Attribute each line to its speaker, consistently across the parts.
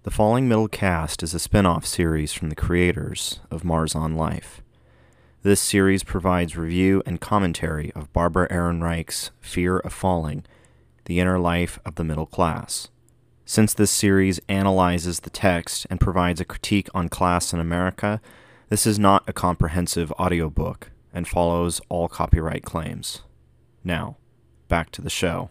Speaker 1: The Falling Middle Cast is a spin-off series from the creators of Mars on Life. This series provides review and commentary of Barbara Ehrenreich's Fear of Falling, the Inner Life of the Middle Class. Since this series analyzes the text and provides a critique on class in America, this is not a comprehensive audiobook and follows all copyright claims. Now, back to the show.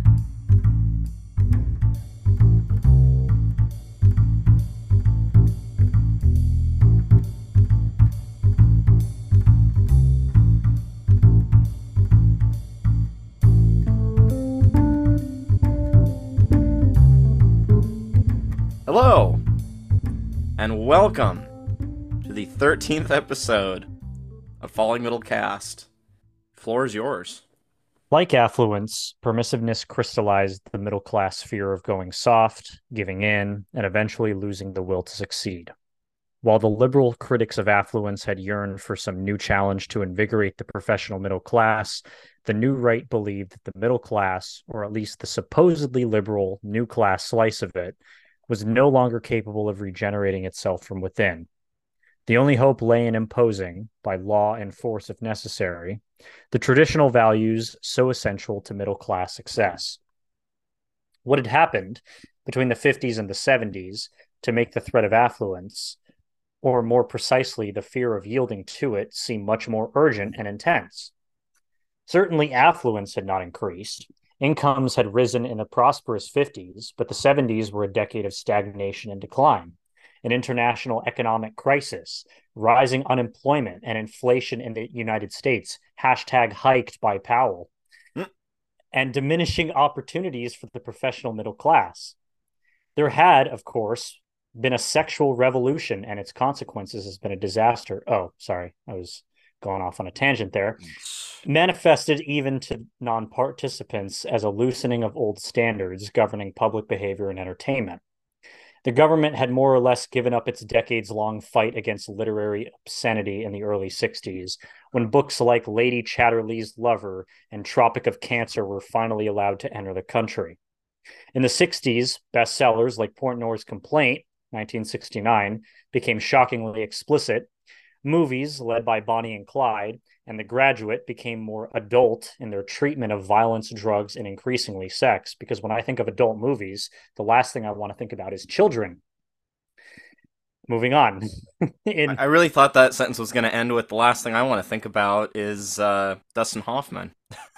Speaker 1: Hello, and welcome to the 13th episode of Falling Middle Cast. Floor is yours.
Speaker 2: Like affluence, permissiveness crystallized the middle class fear of going soft, giving in, and eventually losing the will to succeed. While the liberal critics of affluence had yearned for some new challenge to invigorate the professional middle class, the new right believed that the middle class, or at least the supposedly liberal new class slice of it, was no longer capable of regenerating itself from within. The only hope lay in imposing, by law and force if necessary, the traditional values so essential to middle class success. What had happened between the 50s and the 70s to make the threat of affluence, or more precisely, the fear of yielding to it, seem much more urgent and intense? Certainly, affluence had not increased. Incomes had risen in the prosperous 50s, but the 70s were a decade of stagnation and decline. An international economic crisis, rising unemployment, and inflation in the United States, hashtag hiked by Powell, and diminishing opportunities for the professional middle class. There had, of course, been a sexual revolution, and its consequences has been a disaster. Oh, sorry, I was going off on a tangent there. Manifested even to non-participants as a loosening of old standards governing public behavior and entertainment. The government had more or less given up its decades-long fight against literary obscenity in the early 60s, when books like Lady Chatterley's Lover and Tropic of Cancer were finally allowed to enter the country. In the 60s, bestsellers like Portnoy's Complaint, 1969, became shockingly explicit. Movies, led by Bonnie and Clyde, and The Graduate became more adult in their treatment of violence, drugs, and increasingly sex, because when I think of adult movies, the last thing I want to think about is children. Moving on.
Speaker 1: I really thought that sentence was going to end with the last thing I want to think about is Dustin Hoffman.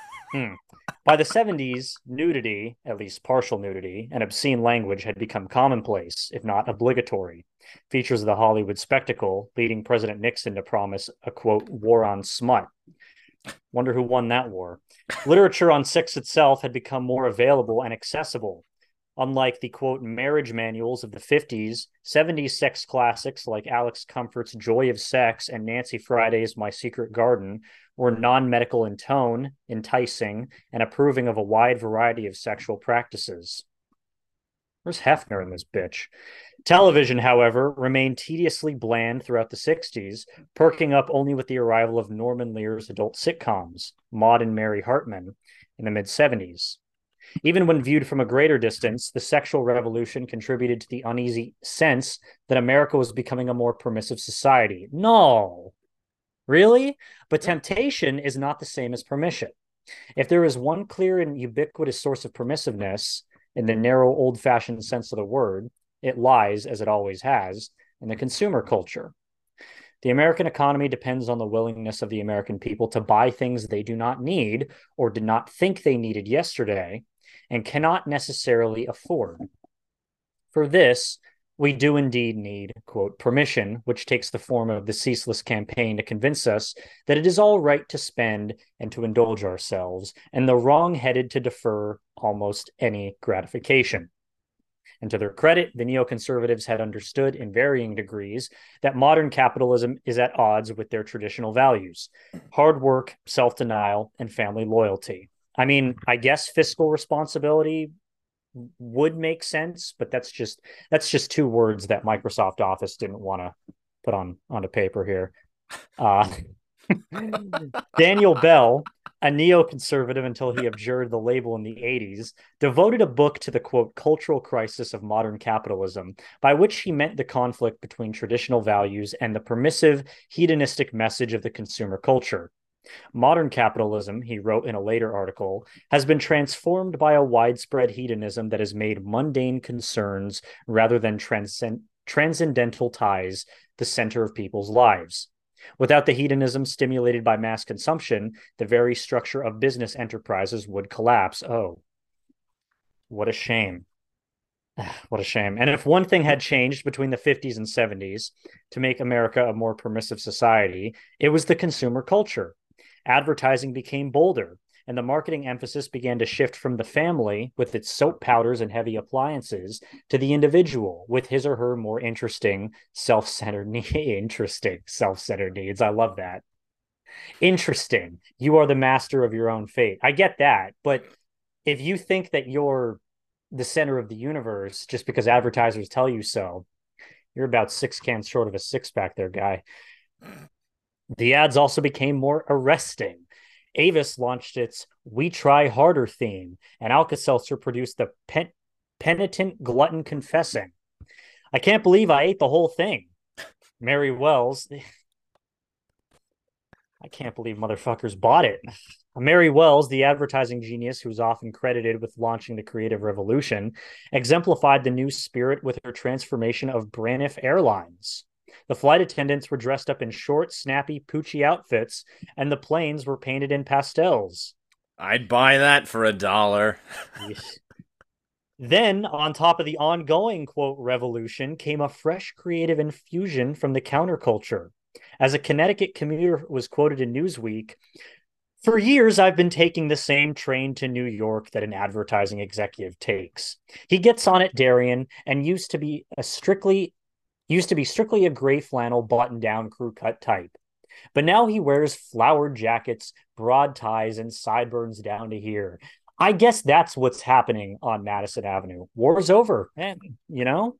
Speaker 2: By the 70s, nudity, at least partial nudity, and obscene language had become commonplace, if not obligatory. Features of the Hollywood spectacle, leading President Nixon to promise a, quote, war on smut. Wonder who won that war. Literature on sex itself had become more available and accessible. Unlike the, quote, marriage manuals of the 50s, 70s sex classics like Alex Comfort's Joy of Sex and Nancy Friday's My Secret Garden were non-medical in tone, enticing, and approving of a wide variety of sexual practices. Where's Hefner in this bitch? Television, however, remained tediously bland throughout the 60s, perking up only with the arrival of Norman Lear's adult sitcoms, Maude and Mary Hartman, in the mid-70s. Even when viewed from a greater distance, the sexual revolution contributed to the uneasy sense that America was becoming a more permissive society. No, really? But temptation is not the same as permission. If there is one clear and ubiquitous source of permissiveness, in the narrow, old-fashioned sense of the word, it lies, as it always has, in the consumer culture. The American economy depends on the willingness of the American people to buy things they do not need or did not think they needed yesterday and cannot necessarily afford. For this, we do indeed need, quote, permission, which takes the form of the ceaseless campaign to convince us that it is all right to spend and to indulge ourselves, and the wrong-headed to defer almost any gratification. And to their credit, the neoconservatives had understood in varying degrees that modern capitalism is at odds with their traditional values: hard work, self-denial, and family loyalty. I mean, I guess fiscal responsibility would make sense, but that's just two words that Microsoft Office didn't want to put onto paper here. Daniel Bell, a neoconservative until he abjured the label in the 80s, devoted a book to the quote cultural crisis of modern capitalism, by which he meant the conflict between traditional values and the permissive, hedonistic message of the consumer culture. Modern capitalism, he wrote in a later article, has been transformed by a widespread hedonism that has made mundane concerns rather than transcendental ties the center of people's lives. Without the hedonism stimulated by mass consumption, the very structure of business enterprises would collapse. Oh, what a shame. What a shame. And if one thing had changed between the 50s and 70s to make America a more permissive society, it was the consumer culture. Advertising became bolder, and the marketing emphasis began to shift from the family with its soap powders and heavy appliances to the individual with his or her more interesting self-centered needs. I love that. Interesting. You are the master of your own fate. I get that, but if you think that you're the center of the universe just because advertisers tell you so, you're about 6 cans short of a six pack there, guy. The ads also became more arresting. Avis launched its We Try Harder theme, and Alka Seltzer produced the Penitent Glutton Confessing. I can't believe I ate the whole thing. Mary Wells, I can't believe motherfuckers bought it. Mary Wells, the advertising genius who's often credited with launching the creative revolution, exemplified the new spirit with her transformation of Braniff Airlines. The flight attendants were dressed up in short, snappy, poochy outfits, and the planes were painted in pastels.
Speaker 1: I'd buy that for $1.
Speaker 2: Then, on top of the ongoing, quote, revolution, came a fresh creative infusion from the counterculture. As a Connecticut commuter was quoted in Newsweek, for years, I've been taking the same train to New York that an advertising executive takes. He gets on at Darien and used to be strictly a gray flannel button-down crew cut type. But now he wears flowered jackets, broad ties, and sideburns down to here. I guess that's what's happening on Madison Avenue. War's over, and you know,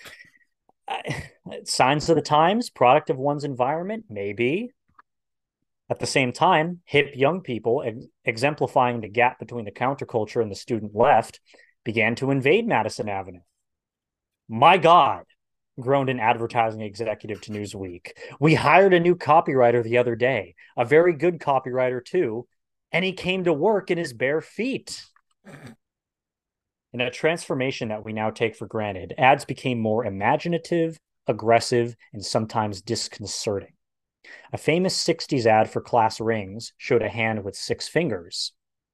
Speaker 2: signs of the times, product of one's environment, maybe. At the same time, hip young people, exemplifying the gap between the counterculture and the student left, began to invade Madison Avenue. My God, groaned an advertising executive to Newsweek. We hired a new copywriter the other day, a very good copywriter too, and he came to work in his bare feet. In a transformation that we now take for granted, ads became more imaginative, aggressive, and sometimes disconcerting. A famous 60s ad for class rings showed a hand with 6 fingers.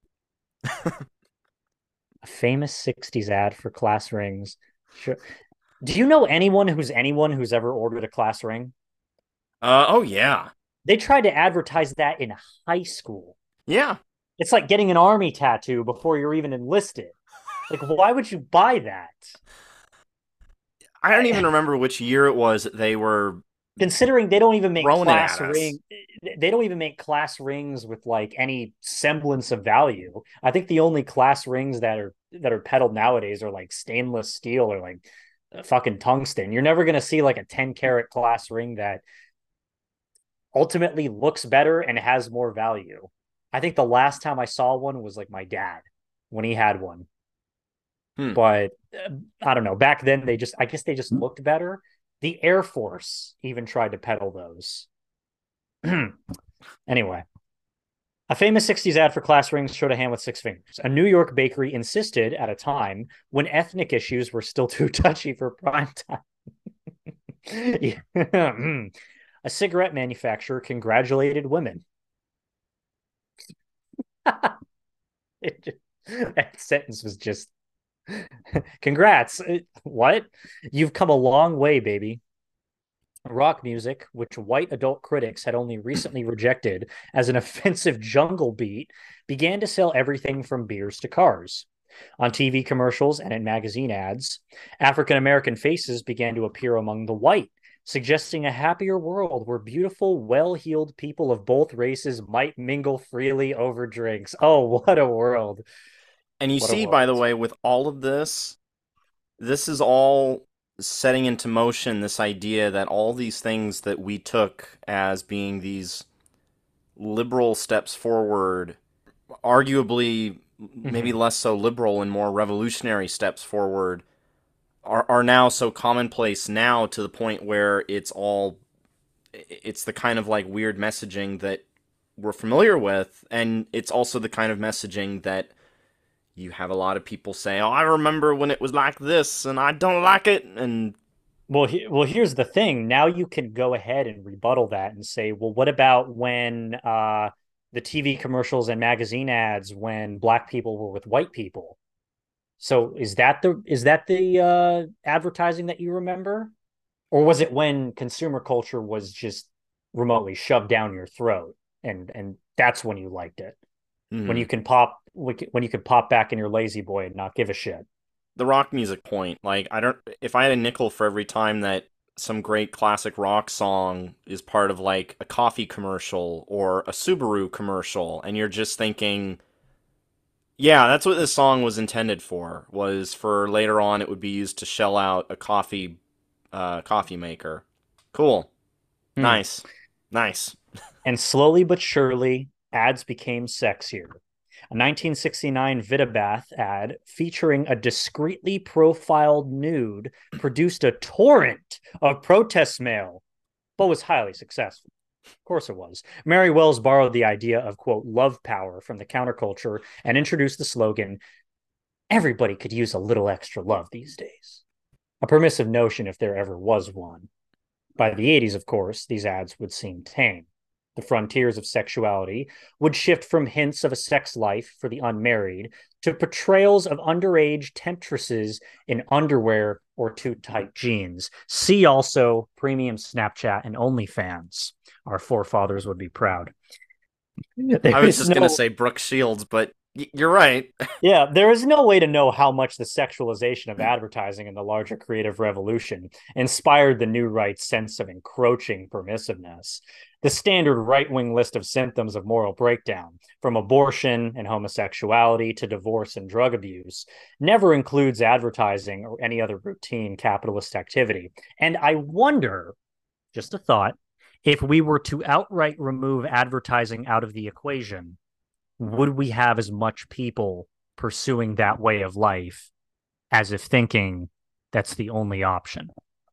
Speaker 2: A famous 60s ad for class rings. Do you know anyone who's ever ordered a class ring?
Speaker 1: Oh, yeah.
Speaker 2: They tried to advertise that in high school.
Speaker 1: Yeah.
Speaker 2: It's like getting an army tattoo before you're even enlisted. Like, why would you buy that?
Speaker 1: I don't even remember which year it was that they were
Speaker 2: considering they don't even make
Speaker 1: throwing it
Speaker 2: class
Speaker 1: at us.
Speaker 2: ring. They don't even make class rings with like any semblance of value. I think the only class rings that are peddled nowadays are like stainless steel or like fucking tungsten. You're never going to see like a 10-carat class ring that ultimately looks better and has more value. I think the last time I saw one was like my dad when he had one. But I don't know. Back then, I guess they just looked better. The Air Force even tried to peddle those. Anyway, a famous 60s ad for class rings showed a hand with 6 fingers. A New York bakery insisted at a time when ethnic issues were still too touchy for prime time. A cigarette manufacturer congratulated women. That sentence was just congrats. What? You've come a long way, baby. Rock music, which white adult critics had only recently rejected as an offensive jungle beat, began to sell everything from beers to cars. On TV commercials and in magazine ads, African American faces began to appear among the white, suggesting a happier world where beautiful, well-heeled people of both races might mingle freely over drinks. Oh, what a world.
Speaker 1: And you see, by the way, with all of this, this is all setting into motion this idea that all these things that we took as being these liberal steps forward arguably maybe
Speaker 2: Hmm.
Speaker 1: less so liberal and more revolutionary steps forward are now so commonplace now to the point where it's the kind of like weird messaging that we're familiar with, and it's also the kind of messaging that you have a lot of people say, "Oh, I remember when it was like this, and I don't like it." And
Speaker 2: Well, here's the thing. Now you can go ahead and rebuttal that and say, well, what about when the TV commercials and magazine ads when black people were with white people? So is that the advertising that you remember? Or was it when consumer culture was just remotely shoved down your throat and that's when you liked it? When
Speaker 1: mhm.
Speaker 2: you could pop back in your lazy boy and not give a shit.
Speaker 1: The rock music point, like I don't, if I had a nickel for every time that some great classic rock song is part of like a coffee commercial or a Subaru commercial, and you're just thinking, yeah, that's what this song was intended for. Was for later on it would be used to shell out a coffee maker. Cool.
Speaker 2: Hmm.
Speaker 1: Nice. Nice.
Speaker 2: And slowly but surely, ads became sexier. A 1969 Vitabath ad featuring a discreetly profiled nude produced a torrent of protest mail, but was highly successful. Of course it was. Mary Wells borrowed the idea of, quote, love power from the counterculture and introduced the slogan, everybody could use a little extra love these days. A permissive notion if there ever was one. By the 80s, of course, these ads would seem tame. The frontiers of sexuality would shift from hints of a sex life for the unmarried to portrayals of underage temptresses in underwear or too tight jeans. See also premium Snapchat and OnlyFans. Our forefathers would be proud.
Speaker 1: I
Speaker 2: There
Speaker 1: was
Speaker 2: is
Speaker 1: just gonna
Speaker 2: no
Speaker 1: say Brooke Shields, but you're right.
Speaker 2: Yeah, there is no way to know how much the sexualization of advertising in the larger creative revolution inspired the new right's sense of encroaching permissiveness. The standard right wing list of symptoms of moral breakdown, from abortion and homosexuality to divorce and drug abuse, never includes advertising or any other routine capitalist activity. And I wonder, just a thought, if we were to outright remove advertising out of the equation, would we have as much people pursuing that way of life as if thinking that's the only option?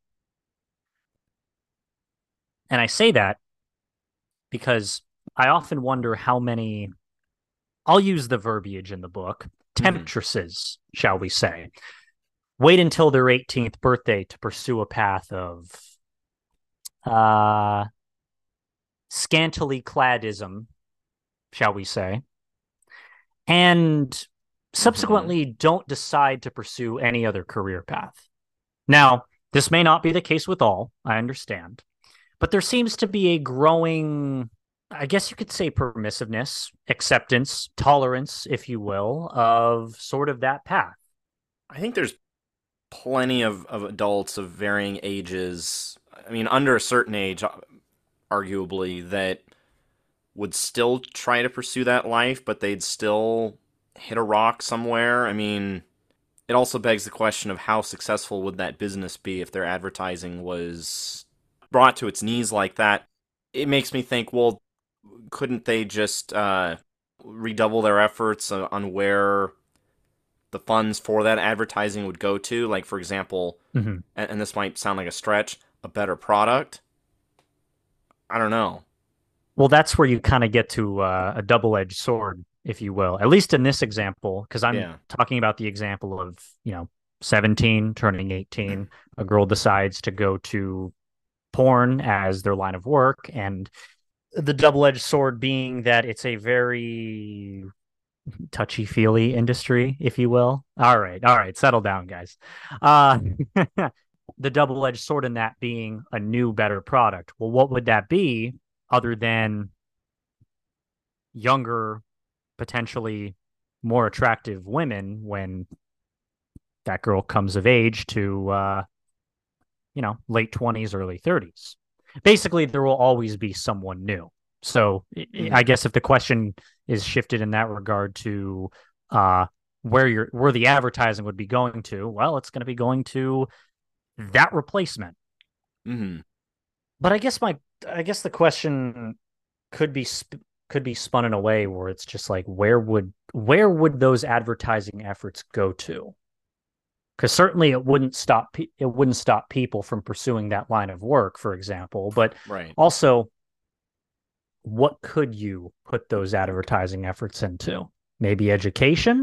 Speaker 2: And I say that because I often wonder how many, I'll use the verbiage in the book,
Speaker 1: Mhm.
Speaker 2: temptresses, shall we say, wait until their 18th birthday to pursue a path of uh, scantily claddism, shall we say, and
Speaker 1: Mhm.
Speaker 2: subsequently don't decide to pursue any other career path. Now, this may not be the case with all, I understand, but there seems to be a growing, I guess you could say, permissiveness, acceptance, tolerance, if you will, of sort of that path.
Speaker 1: I think there's plenty of adults of varying ages. I mean, under a certain age, arguably, that would still try to pursue that life, but they'd still hit a rock somewhere. I mean, it also begs the question of how successful would that business be if their advertising was brought to its knees like that. It makes me think, well, couldn't they just redouble their efforts on where the funds for that advertising would go to? Like, for example,
Speaker 2: Mm-hmm.
Speaker 1: and this might sound like a stretch, a better product? I don't know.
Speaker 2: Well, that's where you kind of get to a double-edged sword, if you will, at least in this example, because I'm
Speaker 1: Yeah.
Speaker 2: talking about the example of, 17 turning 18, a girl decides to go to porn as their line of work, and the double-edged sword being that it's a very touchy-feely industry, if you will. All right, settle down, guys. Uh, the double-edged sword in that being a new, better product. Well, what would that be other than younger, potentially more attractive women when that girl comes of age to late 20s, early 30s? Basically, there will always be someone new. So I
Speaker 1: Hmm.
Speaker 2: guess if the question is shifted in that regard to uh, where the advertising would be going to, well, it's going to be going to that replacement.
Speaker 1: Hmm.
Speaker 2: But I guess the question could be could be spun in a way where it's just like, where would those advertising efforts go to? Because certainly it wouldn't stop people from pursuing that line of work, for example. But
Speaker 1: Right.
Speaker 2: also, what could you put those advertising efforts into? Maybe education,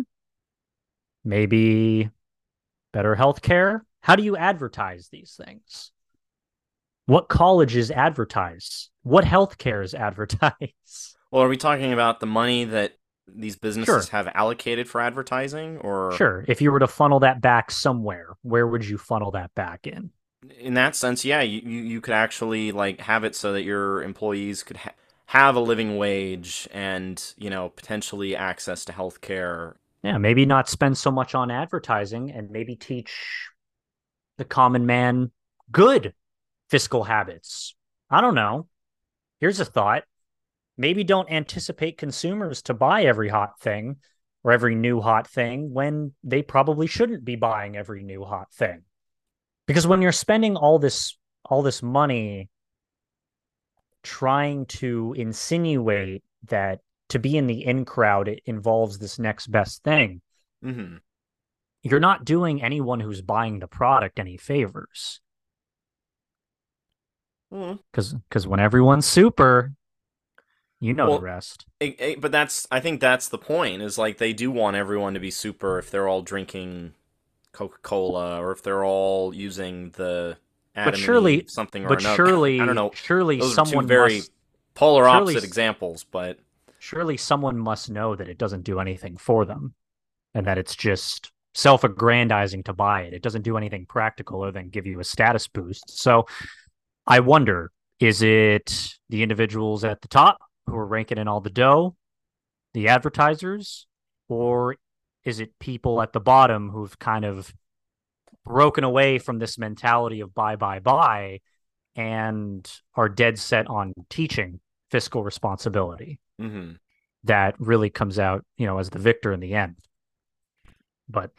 Speaker 2: maybe better healthcare. How do you advertise these things? What colleges advertise? What healthcare is advertised?
Speaker 1: Well, are we talking about the money that these businesses
Speaker 2: Sure,
Speaker 1: have allocated for advertising, or
Speaker 2: sure. If you were to funnel that back somewhere, where would you funnel that back in?
Speaker 1: in that sense, yeah, you could actually like have it so that your employees could have a living wage and, potentially access to health care.
Speaker 2: Yeah, maybe not spend so much on advertising and maybe teach the common man good fiscal habits. I don't know. Here's a thought. Maybe don't anticipate consumers to buy every hot thing or every new hot thing when they probably shouldn't be buying every new hot thing. Because when you're spending all this money trying to insinuate that to be in the in crowd it involves this next best thing,
Speaker 1: Mm-hmm.
Speaker 2: you're not doing anyone who's buying the product any favors.
Speaker 1: Well,
Speaker 2: Because when everyone's super, you know the
Speaker 1: well,
Speaker 2: rest.
Speaker 1: but I think that's the point. Is like they do want everyone to be super if they're all drinking Coca-Cola or if they're all using the
Speaker 2: But
Speaker 1: Adam and
Speaker 2: surely,
Speaker 1: Eve something or
Speaker 2: but
Speaker 1: another. I don't
Speaker 2: surely,
Speaker 1: know.
Speaker 2: surely
Speaker 1: Those are two
Speaker 2: someone
Speaker 1: very
Speaker 2: must,
Speaker 1: polar
Speaker 2: surely,
Speaker 1: opposite examples, but
Speaker 2: surely someone must know that it doesn't do anything for them and that it's just self-aggrandizing to buy it. It doesn't do anything practical other than give you a status boost. So I wonder, is it the individuals at the top who are ranking in all the dough, the advertisers, or is it people at the bottom who've kind of broken away from this mentality of buy, buy, buy and are dead set on teaching fiscal responsibility
Speaker 1: mhm.
Speaker 2: that really comes out, as the victor in the end. But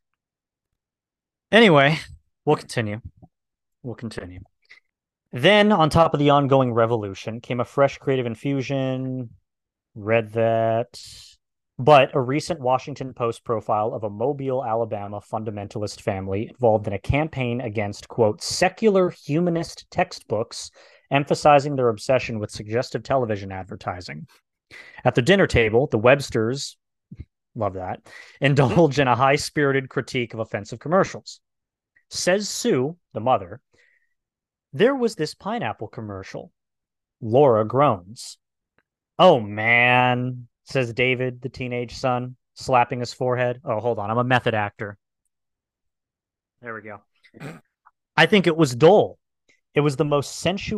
Speaker 2: anyway, we'll continue. We'll continue. Then, on top of the ongoing revolution, came a fresh creative infusion. Read that. But a recent Washington Post profile of a Mobile, Alabama fundamentalist family involved in a campaign against, quote, secular humanist textbooks, emphasizing their obsession with suggestive television advertising. At the dinner table, the Websters, love that, indulge in a high spirited critique of offensive commercials. Says Sue, the mother, there was this pineapple commercial. Laura groans. Oh, man, says David, the teenage son, slapping his forehead. Oh, hold on. I'm a method actor. There we go. I think it was dull. It was the most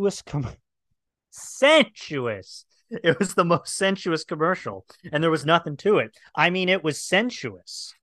Speaker 2: sensuous. It was the most sensuous commercial, and there was nothing to it. I mean, it was sensuous.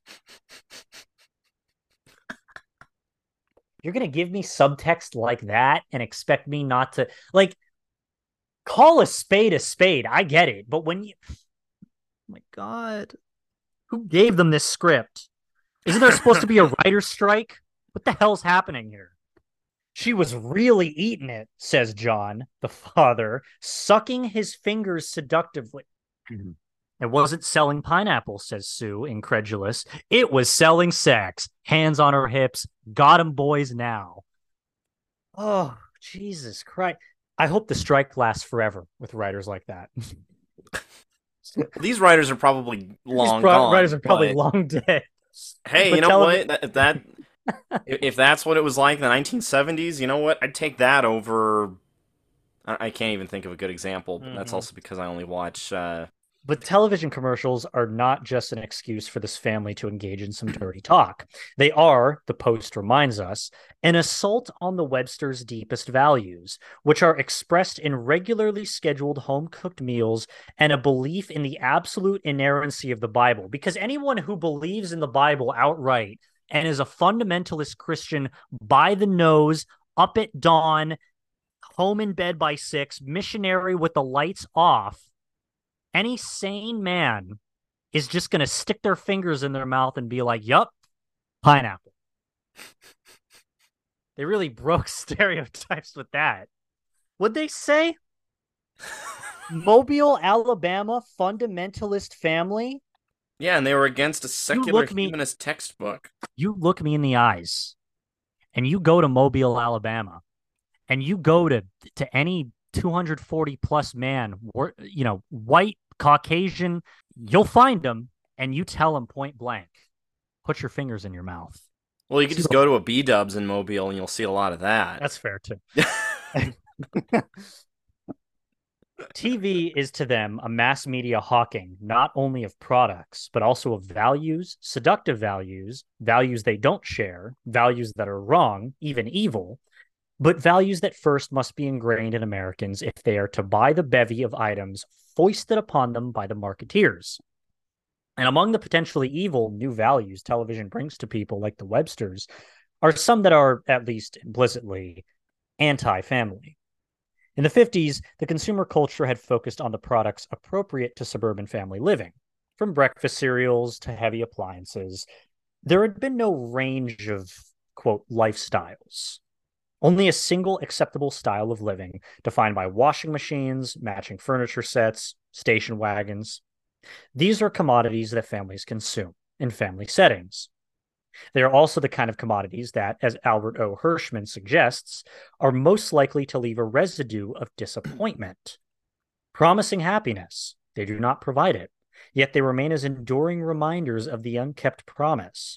Speaker 2: You're going to give me subtext like that and expect me not to, like, call a spade a spade. I get it. But when you, oh my God, who gave them this script? Isn't there supposed to be a writer's strike? What the hell's happening here? She was really eating it, says John, the father, sucking his fingers seductively.
Speaker 1: Mhm.
Speaker 2: It wasn't selling pineapples, says Sue, incredulous. It was selling sex. Hands on her hips. Got 'em boys now. Oh, Jesus Christ. I hope the strike lasts forever with writers like that.
Speaker 1: These writers are probably
Speaker 2: These
Speaker 1: long
Speaker 2: writers
Speaker 1: gone,
Speaker 2: are probably
Speaker 1: but
Speaker 2: long dead.
Speaker 1: hey, you
Speaker 2: But
Speaker 1: know
Speaker 2: television.
Speaker 1: what? If that's what it was like in the 1970s, you know what? I'd take that over. I can't even think of a good example, but that's
Speaker 2: Mm-hmm.
Speaker 1: also because I only watch.
Speaker 2: But television commercials are not just an excuse for this family to engage in some dirty talk. They are, the Post reminds us, an assault on the Webster's deepest values, which are expressed in regularly scheduled home cooked meals and a belief in the absolute inerrancy of the Bible. Because anyone who believes in the Bible outright and is a fundamentalist Christian by the nose, up at dawn, home in bed by 6, missionary with the lights off, any sane man is just going to stick their fingers in their mouth and be like, yup, pineapple. They really broke stereotypes with that. What'd they say? Mobile, Alabama, fundamentalist family.
Speaker 1: Yeah, and they were against a
Speaker 2: You
Speaker 1: secular
Speaker 2: look me,
Speaker 1: humanist textbook.
Speaker 2: you look me in the eyes, and you go to Mobile, Alabama, and you go to any 240 plus man, white, Caucasian, you'll find them, and you tell them point blank, put your fingers in your mouth.
Speaker 1: Well, you could
Speaker 2: See,
Speaker 1: just go to a B-dubs in Mobile and you'll see a lot of that.
Speaker 2: that's fair too. TV is to them a mass media hawking not only of products, but also of values, seductive values, values they don't share, values that are wrong, even evil, but values that first must be ingrained in Americans if they are to buy the bevy of items foisted upon them by the marketeers. And among the potentially evil new values television brings to people like the Websters are some that are at least implicitly anti family. In the 50s, the consumer culture had focused on the products appropriate to suburban family living, from breakfast cereals to heavy appliances. There had been no range of, quote, lifestyles. Only a single acceptable style of living, defined by washing machines, matching furniture sets, station wagons. These are commodities that families consume in family settings. They are also the kind of commodities that, as Albert O. Hirschman suggests, are most likely to leave a residue of disappointment. Promising happiness, they do not provide it, yet they remain as enduring reminders of the unkept promise.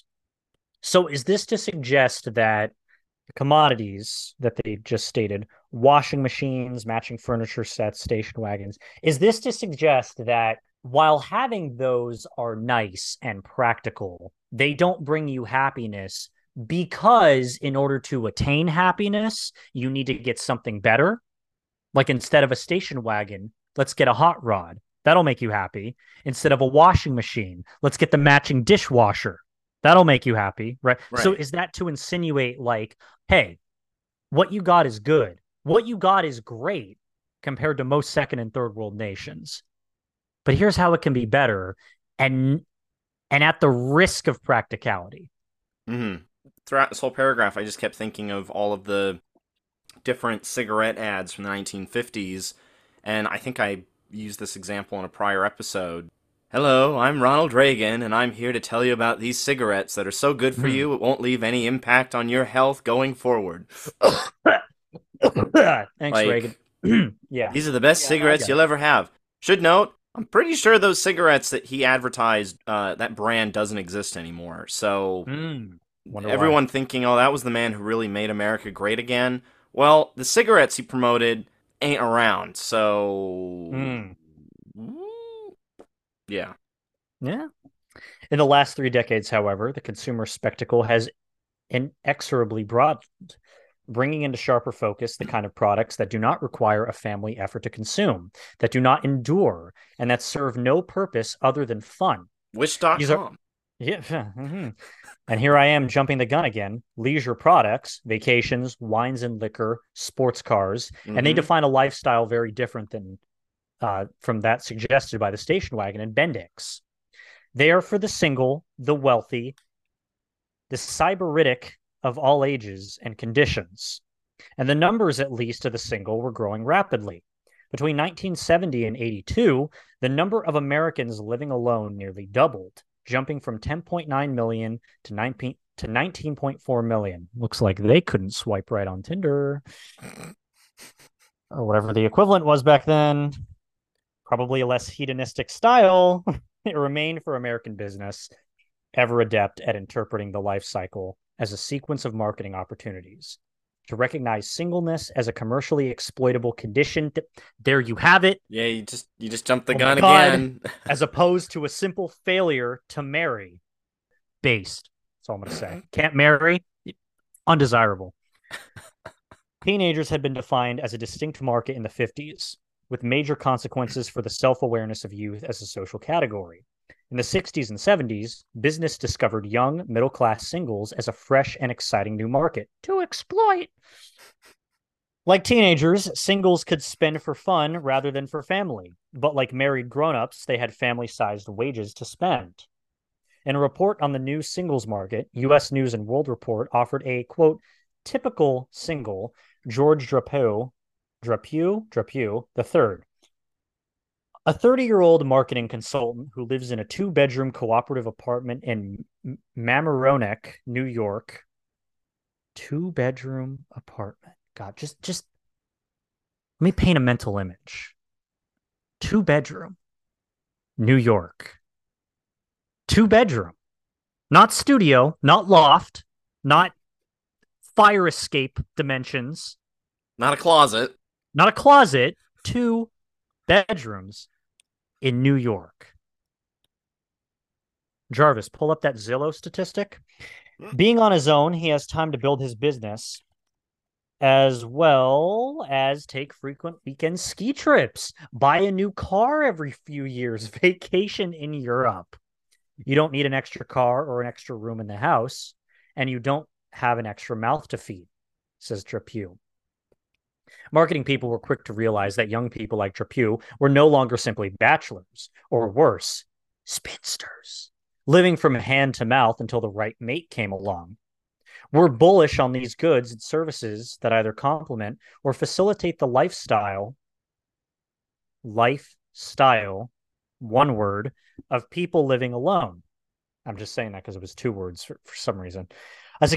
Speaker 2: So, is this to suggest that the commodities that they just stated, washing machines, matching furniture sets, station wagons, is this to suggest that while having those are nice and practical, they don't bring you happiness because in order to attain happiness, you need to get something better? Like instead of a station wagon, let's get a hot rod. That'll make you happy. Instead of a washing machine, let's get the matching dishwasher. That'll make you happy, right? So
Speaker 1: Right.
Speaker 2: is that to insinuate like, hey, what you got is good. What you got is great compared to most second and third world nations. But here's how it can be better and at the risk of practicality.
Speaker 1: Mm-hmm. Throughout this whole paragraph, I just kept thinking of all of the different cigarette ads from the 1950s, and I think I used this example in a prior episode. Hello, I'm Ronald Reagan, and I'm here to tell you about these cigarettes that are so good for you, it won't leave any impact on your health going forward.
Speaker 2: Thanks,
Speaker 1: Like,
Speaker 2: Reagan. Yeah.
Speaker 1: these are the best cigarettes you'll ever have. Should note, I'm pretty sure those cigarettes that he advertised, that brand doesn't exist anymore. So
Speaker 2: Wonder
Speaker 1: everyone
Speaker 2: why.
Speaker 1: thinking, oh, that was the man who really made America great again. Well, the cigarettes he promoted ain't around. So, yeah.
Speaker 2: Yeah. In the last 3 decades, however, the consumer spectacle has inexorably broadened, bringing into sharper focus the kind of products that do not require a family effort to consume, that do not endure, and that serve no purpose other than fun. These are,
Speaker 1: Wish.com.
Speaker 2: yeah. Mm-hmm. And here I am jumping the gun again. Leisure products, vacations, wines and liquor, sports cars, and they
Speaker 1: Mm-hmm.
Speaker 2: define a lifestyle very different than from that suggested by the station wagon and Bendix. They are for the single, the wealthy, the cyberitic of all ages and conditions. And the numbers, at least, of the single were growing rapidly. Between 1970 and 82, the number of Americans living alone nearly doubled, jumping from 10.9 million to 19.4 million. Looks like they couldn't swipe right on Tinder or whatever the equivalent was back then. Probably a less hedonistic style. It remained for American business, ever adept at interpreting the life cycle as a sequence of marketing opportunities. To recognize singleness as a commercially exploitable condition. There you have it.
Speaker 1: Yeah, you just jumped the
Speaker 2: Oh my
Speaker 1: gun
Speaker 2: God.
Speaker 1: again.
Speaker 2: As opposed to a simple failure to marry. Based. That's all I'm going to say. Can't marry. Undesirable. Teenagers had been defined as a distinct market in the 50s, with major consequences for the self-awareness of youth as a social category. In the 60s and 70s, business discovered young, middle-class singles as a fresh and exciting new market to exploit. Like teenagers, singles could spend for fun rather than for family, but like married grown-ups, they had family-sized wages to spend. In a report on the new singles market, U.S. News and World Report offered a, quote, typical single, George Drapeau III, A 30-year-old marketing consultant who lives in a two-bedroom cooperative apartment in Mamaroneck, New York. Two-bedroom apartment. God, just let me paint a mental image. Two-bedroom, New York. Two-bedroom. Not studio, not loft, not fire escape dimensions,
Speaker 1: Not a closet.
Speaker 2: not a closet. Two bedrooms in New York. Jarvis, pull up that Zillow statistic. Being on his own, he has time to build his business as well as take frequent weekend ski trips, buy a new car every few years, vacation in Europe. You don't need an extra car or an extra room in the house, and you don't have an extra mouth to feed, says Drapeau. Marketing people were quick to realize that young people like Drapeau were no longer simply bachelors, or worse, spinsters, living from hand to mouth until the right mate came along. We're bullish on these goods and services that either complement or facilitate the lifestyle, one word, of people living alone. I'm just saying that because it was two words for some reason. A,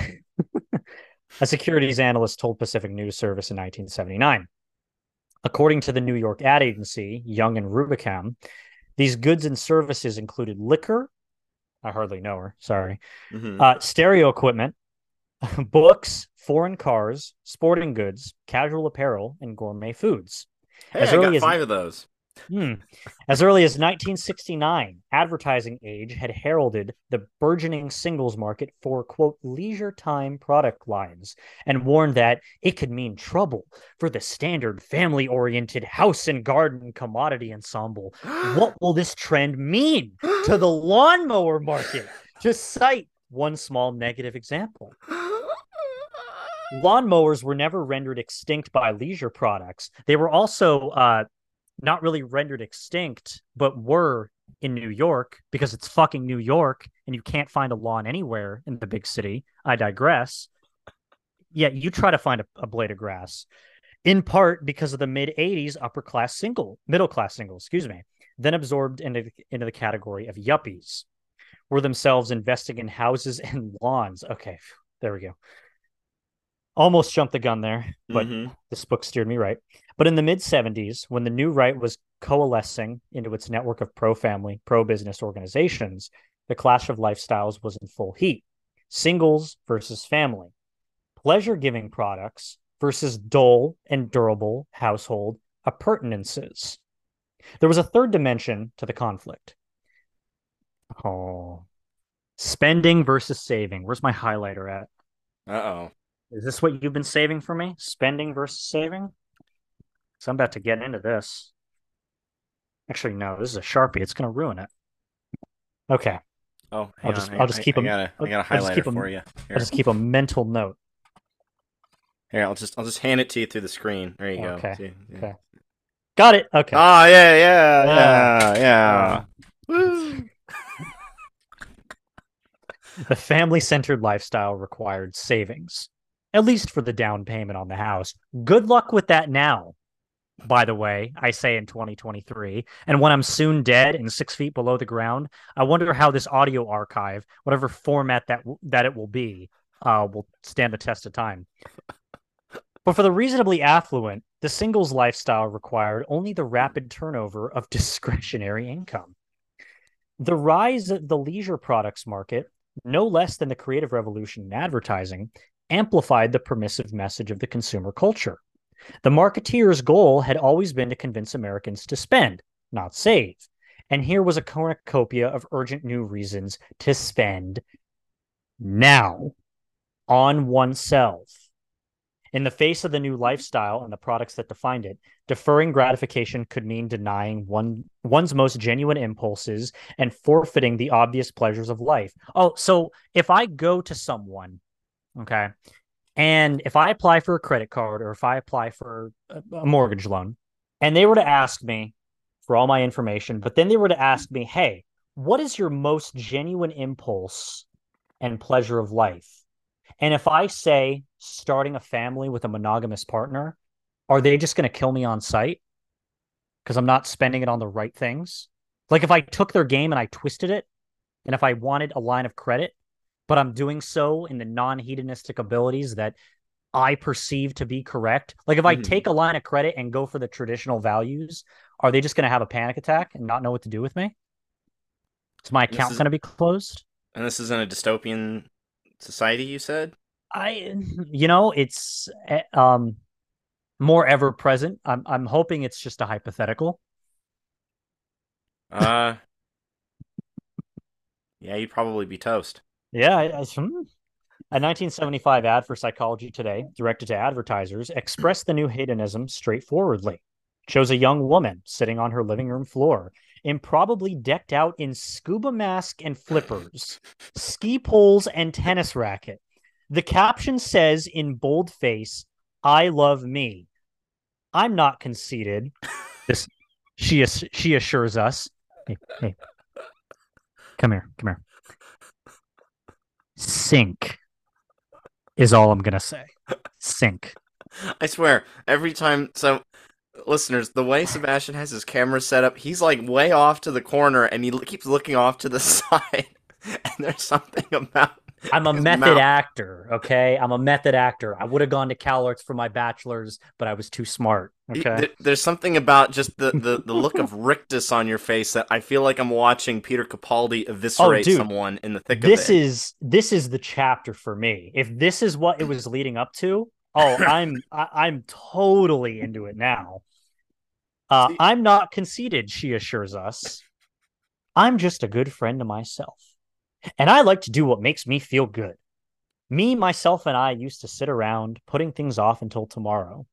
Speaker 2: a securities analyst told Pacific News Service in 1979. According to the New York ad agency, Young and Rubicam, these goods and services included liquor. I hardly know her. Sorry. Stereo equipment, books, foreign cars, sporting goods, casual apparel, and gourmet foods.
Speaker 1: Hey, I got 5 of those.
Speaker 2: As early as 1969, Advertising Age had heralded the burgeoning singles market for, quote, leisure time product lines and warned that it could mean trouble for the standard family-oriented house and garden commodity ensemble. What will this trend mean to the lawnmower market? To cite one small negative example. Lawnmowers were never rendered extinct by leisure products. They were also not really rendered extinct, but were in New York because it's fucking New York and you can't find a lawn anywhere in the big city. I digress. Yeah, you try to find a blade of grass, in part because of the mid-'80s middle class single, then absorbed into the category of yuppies, were themselves investing in houses and lawns. Okay, there we go. Almost jumped the gun there, but this book steered me right. But in the mid-'70s, when the new right was coalescing into its network of pro-family, pro-business organizations, the clash of lifestyles was in full heat. Singles versus family. Pleasure-giving products versus dull and durable household appurtenances. There was a third dimension to the conflict. Oh. Spending versus saving. Where's my highlighter at?
Speaker 1: Uh-oh.
Speaker 2: Is this what you've been saving for me? Spending versus saving? So I'm about to get into this. Actually, no, this is a Sharpie. It's going to ruin it. Okay.
Speaker 1: Oh,
Speaker 2: I'll just keep a
Speaker 1: highlighter for you.
Speaker 2: Here. I'll just keep a mental note.
Speaker 1: Here, I'll just hand it to you through the screen. There you go.
Speaker 2: Okay. Okay. Got it. Okay.
Speaker 1: Oh, yeah. Woo.
Speaker 2: The family-centered lifestyle required savings, at least for the down payment on the house. Good luck with that now, by the way, I say in 2023. And when I'm soon dead and 6 feet below the ground, I wonder how this audio archive, whatever format that it will be, will stand the test of time. But for the reasonably affluent, the singles lifestyle required only the rapid turnover of discretionary income. The rise of the leisure products market, no less than the creative revolution in advertising, amplified the permissive message of the consumer culture. The marketeer's goal had always been to convince Americans to spend, not save. And here was a cornucopia of urgent new reasons to spend now on oneself. In the face of the new lifestyle and the products that defined it, deferring gratification could mean denying one's most genuine impulses and forfeiting the obvious pleasures of life. Oh, so if I go to someone, okay, and if I apply for a credit card or if I apply for a mortgage loan, and they were to ask me for all my information, but then they were to ask me, hey, what is your most genuine impulse and pleasure of life? And if I say starting a family with a monogamous partner, are they just going to kill me on sight? because I'm not spending it on the right things. Like if I took their game and I twisted it, and if I wanted a line of credit, but I'm doing so in the non-hedonistic abilities that I perceive to be correct. Like if I
Speaker 1: Hmm.
Speaker 2: take a line of credit and go for the traditional values, are they just going to have a panic attack and not know what to do with me? Is my
Speaker 1: And this
Speaker 2: account
Speaker 1: is
Speaker 2: going to be closed?
Speaker 1: and this is in a dystopian society, you said?
Speaker 2: I, it's more ever present. I'm hoping it's just a hypothetical.
Speaker 1: Uh, yeah, you'd probably be toast.
Speaker 2: Yeah, a 1975 ad for Psychology Today, directed to advertisers, expressed the new hedonism straightforwardly. It shows a young woman sitting on her living room floor, improbably decked out in scuba mask and flippers, ski poles, and tennis racket. The caption says in boldface, "I love me. I'm not conceited." This she assures us. Hey, hey, come here, come here. Sink is all I'm gonna say. Sink.
Speaker 1: I swear, every time. So, listeners, the way Sebastian has his camera set up, he's like way off to the corner, and he keeps looking off to the side. And there's something about
Speaker 2: I'm a
Speaker 1: his
Speaker 2: method
Speaker 1: mouth.
Speaker 2: actor, okay? I'm a method actor. I would have gone to CalArts for my bachelor's, but I was too smart, okay?
Speaker 1: There's something about just the look of rictus on your face that I feel like I'm watching Peter Capaldi
Speaker 2: Oh,
Speaker 1: eviscerate
Speaker 2: dude,
Speaker 1: someone in the thick of
Speaker 2: this
Speaker 1: it.
Speaker 2: is this is the chapter for me. If this is what it was leading up to, oh, I'm totally into it now.
Speaker 1: See,
Speaker 2: I'm not conceited, she assures us. I'm just a good friend to myself. And I like to do what makes me feel good. Me, myself, and I used to sit around putting things off until tomorrow.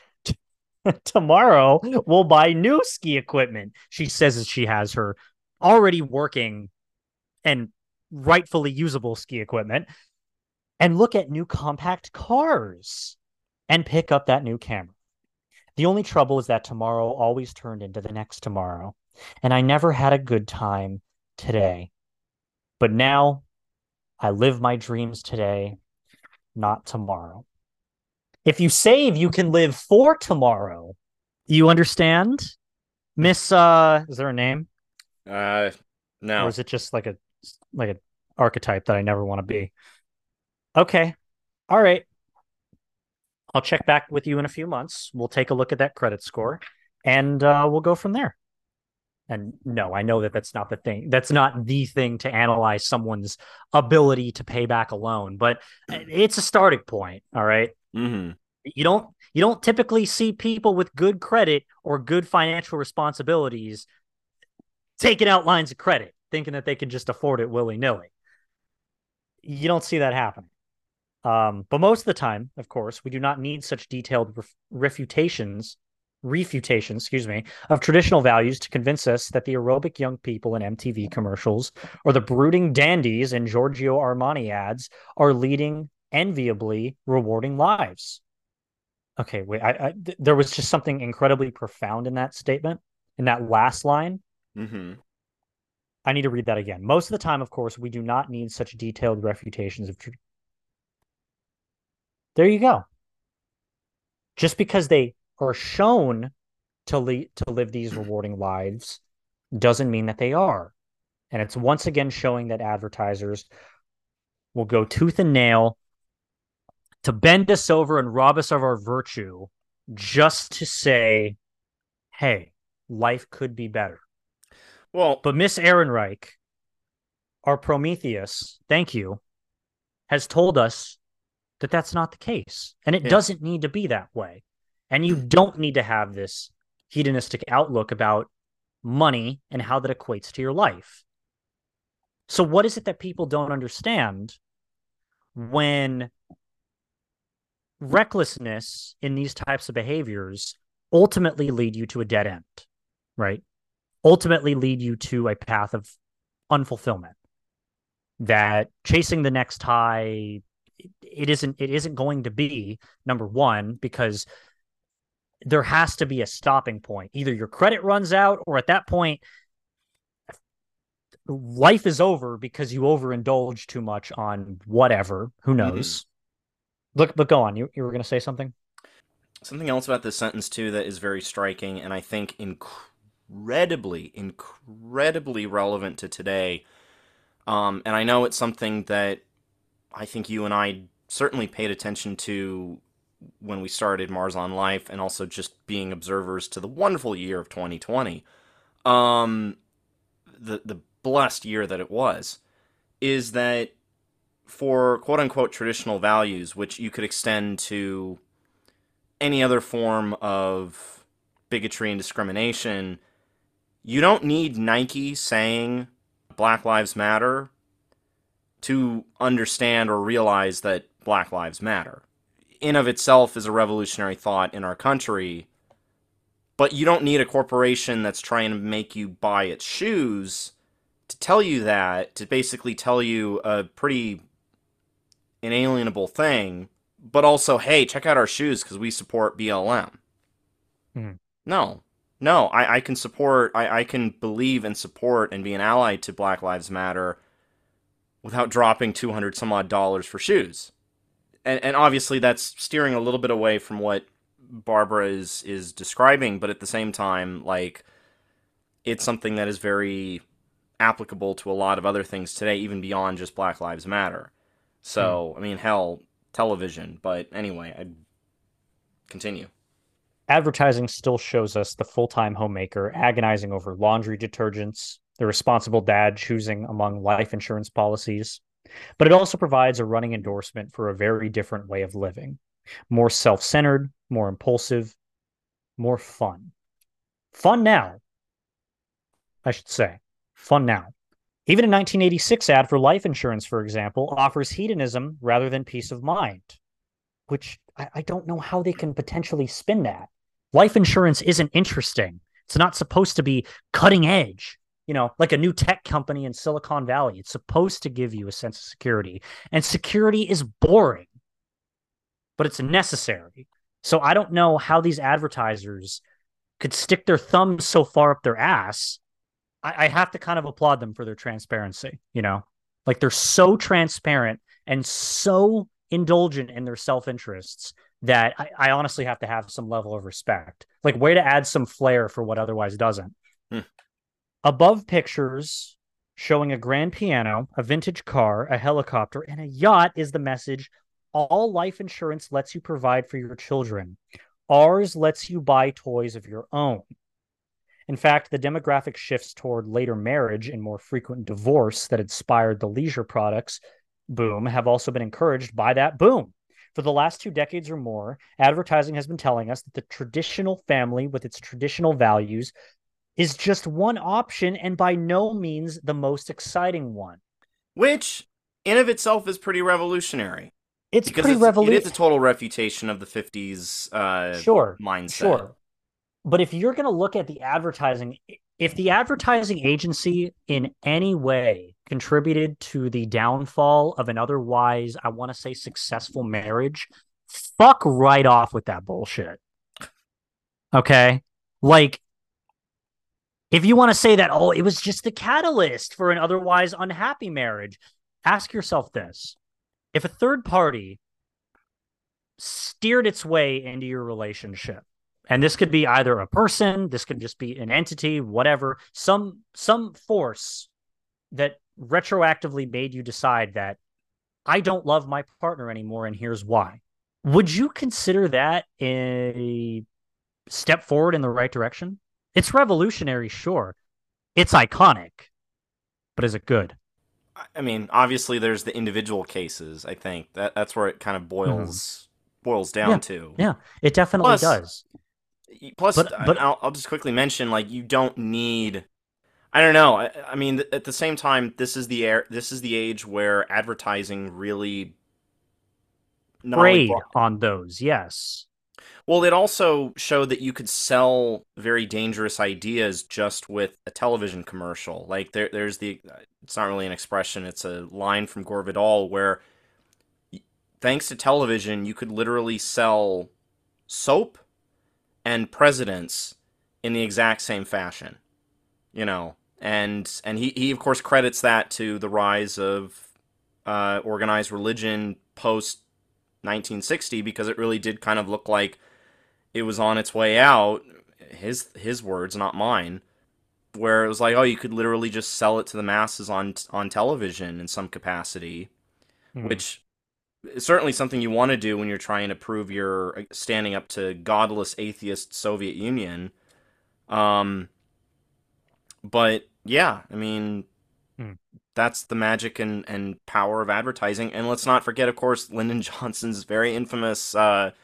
Speaker 2: Tomorrow we'll buy new ski equipment. She says that she has her already working and rightfully usable ski equipment and look at new compact cars and pick up that new camera. The only trouble is that tomorrow always turned into the next tomorrow, and I never had a good time today. But now I live my dreams today, not tomorrow. If you save, you can live for tomorrow. You understand? Miss is there a name?
Speaker 1: uh,
Speaker 2: Or
Speaker 1: no.
Speaker 2: is it just like a archetype that I never want to be? Okay. All right. I'll check back with you in a few months. We'll take a look at that credit score and we'll go from there. And no, I know that that's not the thing. That's not the thing to analyze someone's ability to pay back a loan, but it's a starting point. All right.
Speaker 1: Hmm.
Speaker 2: You don't typically see people with good credit or good financial responsibilities taking out lines of credit, thinking that they can just afford it willy nilly. You don't see that happen. But most of the time, of course, we do not need such detailed refutations, excuse me, of traditional values to convince us that the aerobic young people in MTV commercials or the brooding dandies in Giorgio Armani ads are leading enviably rewarding lives. Okay, wait, there was just something incredibly profound in that statement, in that last line.
Speaker 1: Hmm.
Speaker 2: I need to read that again. Most of the time, of course, we do not need such detailed refutations of. There you go. Just because they are shown to live these rewarding lives doesn't mean that they are. And it's once again showing that advertisers will go tooth and nail to bend us over and rob us of our virtue just to say, hey, life could be better.
Speaker 1: Well,
Speaker 2: But Miss Ehrenreich, our Prometheus, thank you, has told us that that's not the case. And it
Speaker 1: yeah.
Speaker 2: doesn't need to be that way. And you don't need to have this hedonistic outlook about money and how that equates to your life. So, what is it that people don't understand when recklessness in these types of behaviors ultimately lead you to a dead end, right? Ultimately lead you to a path of unfulfillment. That chasing the next high, it isn't going to be number one because there has to be a stopping point. Either your credit runs out, or at that point, life is over because you overindulge too much on whatever. Who
Speaker 1: Hmm.
Speaker 2: knows? Look, but go on. You were going to say something?
Speaker 1: Something else about this sentence too that is very striking, and I think incredibly relevant to today. And I know it's something that I think you and I certainly paid attention to when we started Mars on Life, and also just being observers to the wonderful year of 2020. Um, the blessed year that it was, is that for quote unquote traditional values, which you could extend to any other form of bigotry and discrimination, you don't need Nike saying Black Lives Matter to understand or realize that Black Lives Matter. In of itself is a revolutionary thought in our country, but you don't need a corporation that's trying to make you buy its shoes to tell you that, to basically tell you a pretty inalienable thing, but also, hey, check out our shoes because we support BLM.
Speaker 2: Hmm.
Speaker 1: No. No, I can support, I can believe and support and be an ally to Black Lives Matter without dropping 200 some odd dollars for shoes. And obviously that's steering a little bit away from what Barbara is describing, but at the same time, like, it's something that is very applicable to a lot of other things today, even beyond just Black Lives Matter.
Speaker 2: Hmm.
Speaker 1: So, I mean, hell, television. But anyway, I continue.
Speaker 2: Advertising still shows us the full-time homemaker agonizing over laundry detergents, the responsible dad choosing among life insurance policies, but it also provides a running endorsement for a very different way of living, more self-centered, more impulsive, more fun. Fun now, I should say. Fun now. Even a 1986 ad for life insurance, for example, offers hedonism rather than peace of mind, which I don't know how they can potentially spin that. Life insurance isn't interesting. It's not supposed to be cutting edge, like a new tech company in Silicon Valley. It's supposed to give you a sense of security. And security is boring, but it's necessary. So I don't know how these advertisers could stick their thumbs so far up their ass. I have to kind of applaud them for their transparency. Like they're so transparent and so indulgent in their self interests that I honestly have to have some level of respect. Like, way to add some flair for what otherwise doesn't.
Speaker 1: Hmm.
Speaker 2: Above pictures showing a grand piano, a vintage car, a helicopter, and a yacht is the message: all life insurance lets you provide for your children. Ours lets you buy toys of your own. In fact, the demographic shifts toward later marriage and more frequent divorce that inspired the leisure products boom have also been encouraged by that boom. For the last 2 decades or more, advertising has been telling us that the traditional family with its traditional values is just one option and by no means the most exciting one.
Speaker 1: Which, in of itself, is pretty revolutionary.
Speaker 2: It's
Speaker 1: Because
Speaker 2: pretty
Speaker 1: it is a
Speaker 2: revolutionary.
Speaker 1: total refutation of the 50s
Speaker 2: Sure,
Speaker 1: mindset.
Speaker 2: sure. But if you're going to look at the advertising, if the advertising agency in any way contributed to the downfall of an otherwise, I want to say, successful marriage, fuck right off with that bullshit. Okay. Like, if you want to say that, oh, it was just the catalyst for an otherwise unhappy marriage, ask yourself this: if a third party steered its way into your relationship, and this could be either a person, this could just be an entity, whatever, some force that retroactively made you decide that I don't love my partner anymore and here's why, would you consider that a step forward in the right direction? It's revolutionary, sure. It's iconic, but is it good?
Speaker 1: I mean, obviously, there's the individual cases. I think that's where it kind of
Speaker 2: Mm-hmm.
Speaker 1: boils
Speaker 2: Yeah,
Speaker 1: down to.
Speaker 2: yeah, it definitely
Speaker 1: Plus,
Speaker 2: does.
Speaker 1: plus,
Speaker 2: But
Speaker 1: I'll just quickly mention, like, you don't need. I don't know. I mean, at the same time, this is the age where advertising really not only
Speaker 2: preyed
Speaker 1: brought.
Speaker 2: on those, yes.
Speaker 1: Well, it also showed that you could sell very dangerous ideas just with a television commercial. Like there's the. It's not really an expression. It's a line from Gore Vidal where, thanks to television, you could literally sell soap and presidents in the exact same fashion. And he of course credits that to the rise of organized religion post 1960, because it really did kind of look like it was on its way out. His words, not mine. Where it was like, oh, you could literally just sell it to the masses on television in some capacity,
Speaker 2: Hmm.
Speaker 1: which is certainly something you want to do when you're trying to prove you're standing up to godless atheist Soviet Union. Um, but yeah, I mean,
Speaker 2: Hmm.
Speaker 1: that's the magic and power of advertising. And let's not forget, of course, Lyndon Johnson's very infamous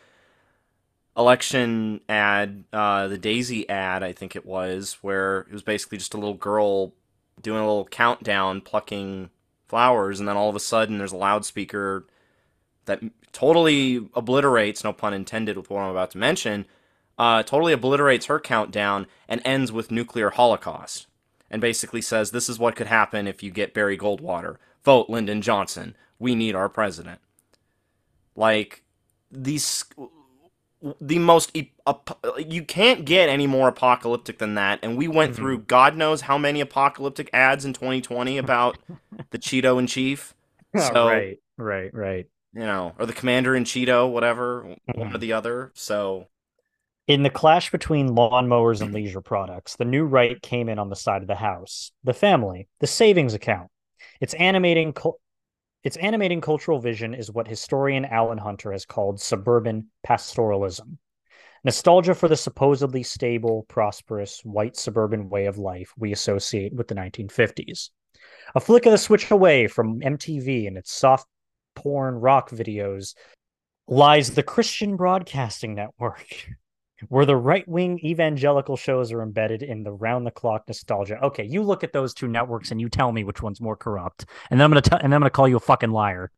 Speaker 1: election ad, the Daisy ad, I think it was, where it was basically just a little girl doing a little countdown, plucking flowers, and then all of a sudden there's a loudspeaker that totally obliterates, no pun intended, with what I'm about to mention, totally obliterates her countdown and ends with nuclear holocaust. And basically says, this is what could happen if you get Barry Goldwater. Vote Lyndon Johnson. We need our president. Like, these the most you can't get any more apocalyptic than that, and we went
Speaker 2: Hmm.
Speaker 1: through god knows how many apocalyptic ads in 2020 about the Cheeto in chief. So,
Speaker 2: Right, right, right.
Speaker 1: or the commander in Cheeto, whatever, one or
Speaker 2: Hmm.
Speaker 1: the other. So,
Speaker 2: In the clash between lawnmowers and leisure products, the new right came in on the side of the house, the family, the savings account. Its animating its animating cultural vision is what historian Alan Hunter has called suburban pastoralism. Nostalgia for the supposedly stable, prosperous, white suburban way of life we associate with the 1950s. A flick of the switch away from MTV and its soft porn rock videos lies the Christian Broadcasting Network, where the right wing evangelical shows are embedded in the round the clock nostalgia. Okay, you look at those two networks and you tell me which one's more corrupt, and then I'm gonna call you a fucking liar.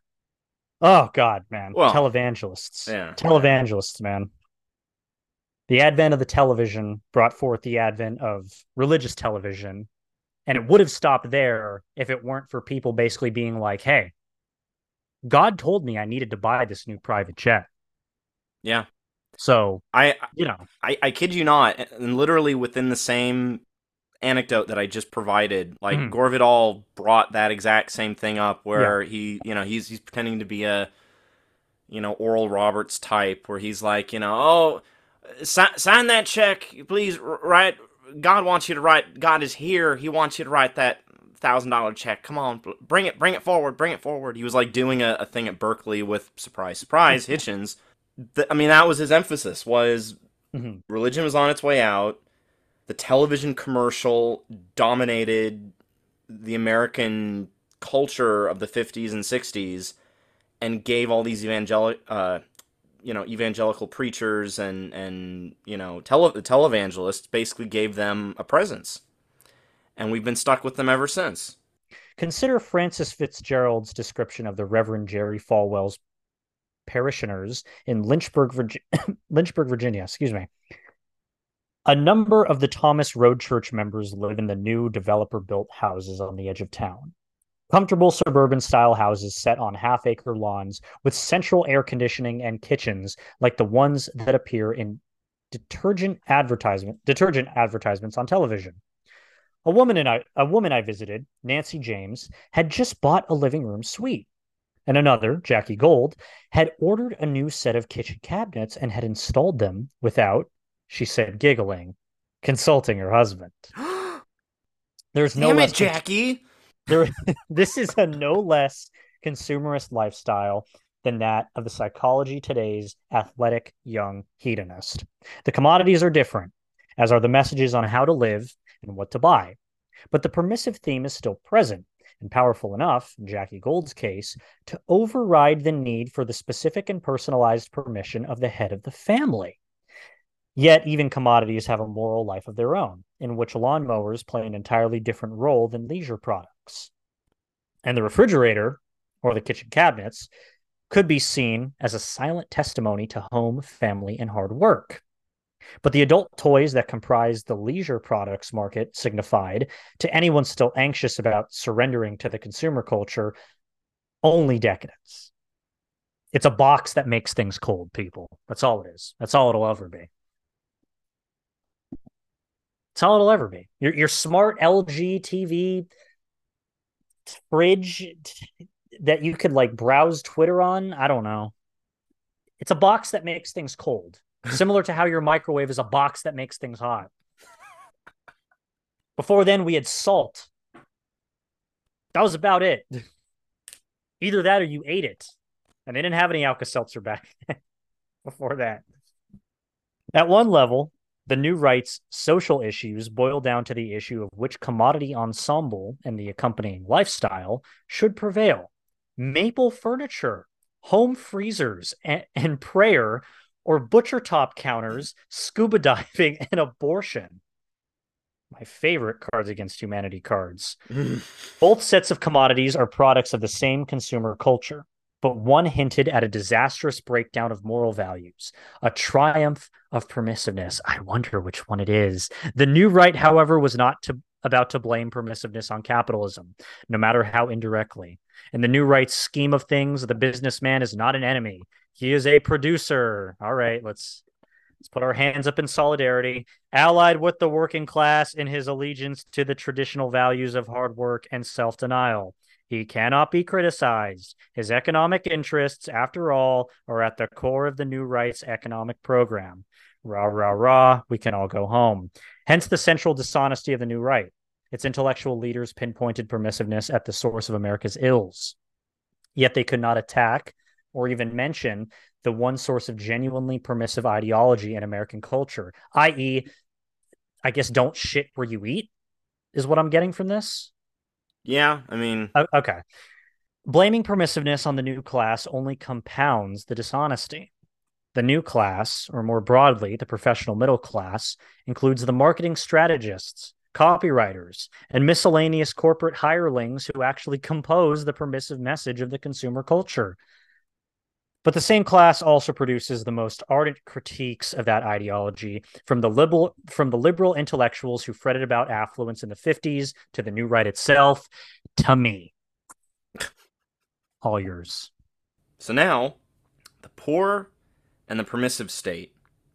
Speaker 2: Oh God, man,
Speaker 1: well,
Speaker 2: televangelists,
Speaker 1: yeah.
Speaker 2: televangelists, man. The advent of the television brought forth the advent of religious television, and it would have stopped there if it weren't for people basically being like, "Hey, God told me I needed to buy this new private jet,
Speaker 1: Yeah.
Speaker 2: so
Speaker 1: I
Speaker 2: you know."
Speaker 1: I kid you not, and literally within the same anecdote that I just provided, like
Speaker 2: Mhm.
Speaker 1: Gore Vidal brought that exact same thing up
Speaker 2: Yeah.
Speaker 1: where he's pretending to be a Oral Roberts type, where he's like, oh, sign that check, please. Write. God wants you to write. God is here. He wants you to write that $1,000 check. Come on, bring it forward, bring it forward. He was like doing a thing at Berkeley with surprise, surprise Hitchens. I mean, that was his emphasis. Was
Speaker 2: Mhm.
Speaker 1: religion was on its way out. The television commercial dominated the American culture of the 50s and 60s and gave all these evangelical preachers and televangelists basically gave them a presence, and we've been stuck with them ever since.
Speaker 2: Consider Francis Fitzgerald's description of the Reverend Jerry Falwell's parishioners in Lynchburg, Virginia. Excuse me. A number of the Thomas Road Church members live in the new developer built houses on the edge of town. Comfortable suburban style houses set on half-acre lawns with central air conditioning and kitchens like the ones that appear in detergent advertisements on television. A woman I visited, Nancy James, had just bought a living room suite, and another, Jackie Gold, had ordered a new set of kitchen cabinets and had installed them without, she said, giggling, consulting her husband. There's no
Speaker 1: Damn it,
Speaker 2: less
Speaker 1: Jackie!
Speaker 2: there this is a no less consumerist lifestyle than that of the Psychology Today's athletic young hedonist. The commodities are different, as are the messages on how to live and what to buy. But the permissive theme is still present and powerful enough, in Jackie Gold's case, to override the need for the specific and personalized permission of the head of the family. Yet, even commodities have a moral life of their own, in which lawnmowers play an entirely different role than leisure products. And the refrigerator, or the kitchen cabinets, could be seen as a silent testimony to home, family, and hard work. But the adult toys that comprise the leisure products market signified, to anyone still anxious about surrendering to the consumer culture, only decadence. It's a box that makes things cold, people. That's all it is. That's all it'll ever be. That's all it'll ever be. Your smart LG TV fridge that you could like browse Twitter on. I don't know. It's a box that makes things cold. Similar to how your microwave is a box that makes things hot. Before then, we had salt. That was about it. Either that or you ate it. And they didn't have any Alka-Seltzer back before that. At one level, the new right's social issues boil down to the issue of which commodity ensemble and the accompanying lifestyle should prevail: maple furniture, home freezers, and prayer, or butcher top counters, scuba diving, and abortion. My favorite Cards Against Humanity cards. Both sets of commodities are products of the same consumer culture, but one hinted at a disastrous breakdown of moral values, a triumph of permissiveness. I wonder which one it is. The new right, however, was not about to blame permissiveness on capitalism, no matter how indirectly. In the new right's scheme of things, the businessman is not an enemy. He is a producer. All right, let's put our hands up in solidarity, allied with the working class in his allegiance to the traditional values of hard work and self-denial. He cannot be criticized. His economic interests, after all, are at the core of the new right's economic program. Rah, rah, rah, we can all go home. Hence the central dishonesty of the new right. Its intellectual leaders pinpointed permissiveness at the source of America's ills. Yet they could not attack or even mention the one source of genuinely permissive ideology in American culture, i.e., I guess don't shit where you eat, is what I'm getting from this.
Speaker 1: Yeah, I mean,
Speaker 2: Okay. Blaming permissiveness on the new class only compounds the dishonesty. The new class, or more broadly, the professional middle class, includes the marketing strategists, copywriters, and miscellaneous corporate hirelings who actually compose the permissive message of the consumer culture. But the same class also produces the most ardent critiques of that ideology, from the liberal intellectuals who fretted about affluence in the 50s to the new right itself, to me. All yours.
Speaker 1: so now, the poor and the permissive state.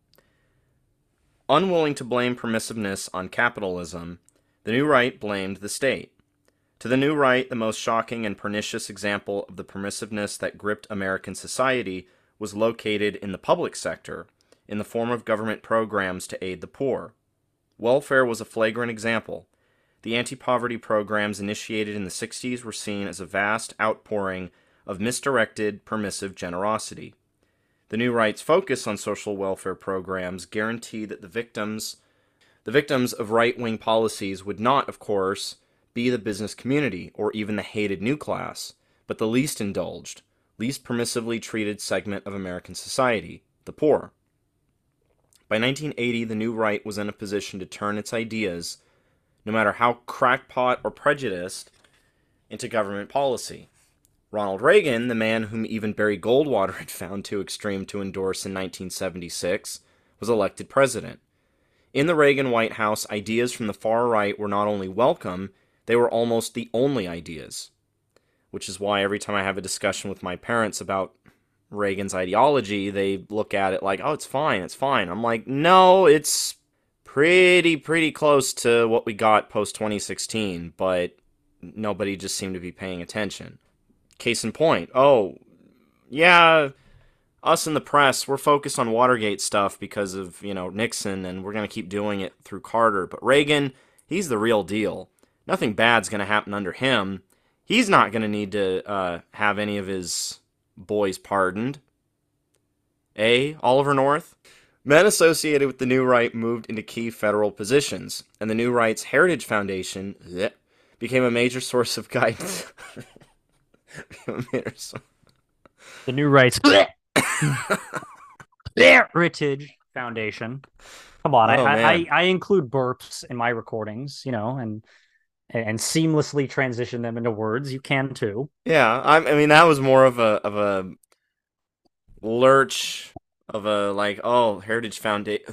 Speaker 1: Unwilling to blame permissiveness on capitalism, the new right blamed the state. To the new right, the most shocking and pernicious example of the permissiveness that gripped American society was located in the public sector, in the form of government programs to aid the poor. Welfare was a flagrant example. The anti-poverty programs initiated in the 60s were seen as a vast outpouring of misdirected, permissive generosity. The new right's focus on social welfare programs guaranteed that the victims of right-wing policies would not, of course, be the business community, or even the hated new class, but the least indulged, least permissively treated segment of American society, the poor. By 1980, the new right was in a position to turn its ideas, no matter how crackpot or prejudiced, into government policy. Ronald Reagan, the man whom even Barry Goldwater had found too extreme to endorse in 1976, was elected president. In the Reagan White House, ideas from the far right were not only welcome, they were almost the only ideas. Which is why every time I have a discussion with my parents about Reagan's ideology, they look at it like, oh, it's fine, it's fine. I'm like, no, it's pretty close to what we got post-2016, but nobody just seemed to be paying attention. Case in point, oh, yeah, us in the press, we're focused on Watergate stuff because of, Nixon, and we're going to keep doing it through Carter. But Reagan, he's the real deal. Nothing bad's going to happen under him. He's not going to need to have any of his boys pardoned. Oliver North? Men associated with the New Right moved into key federal positions, and the New Right's Heritage Foundation became a major source of guidance.
Speaker 2: The New Right's Heritage Foundation. Come on, I include burps in my recordings, and seamlessly transition them into words. You can too.
Speaker 1: Yeah, I mean that was more of a lurch of a like, oh, Heritage Foundation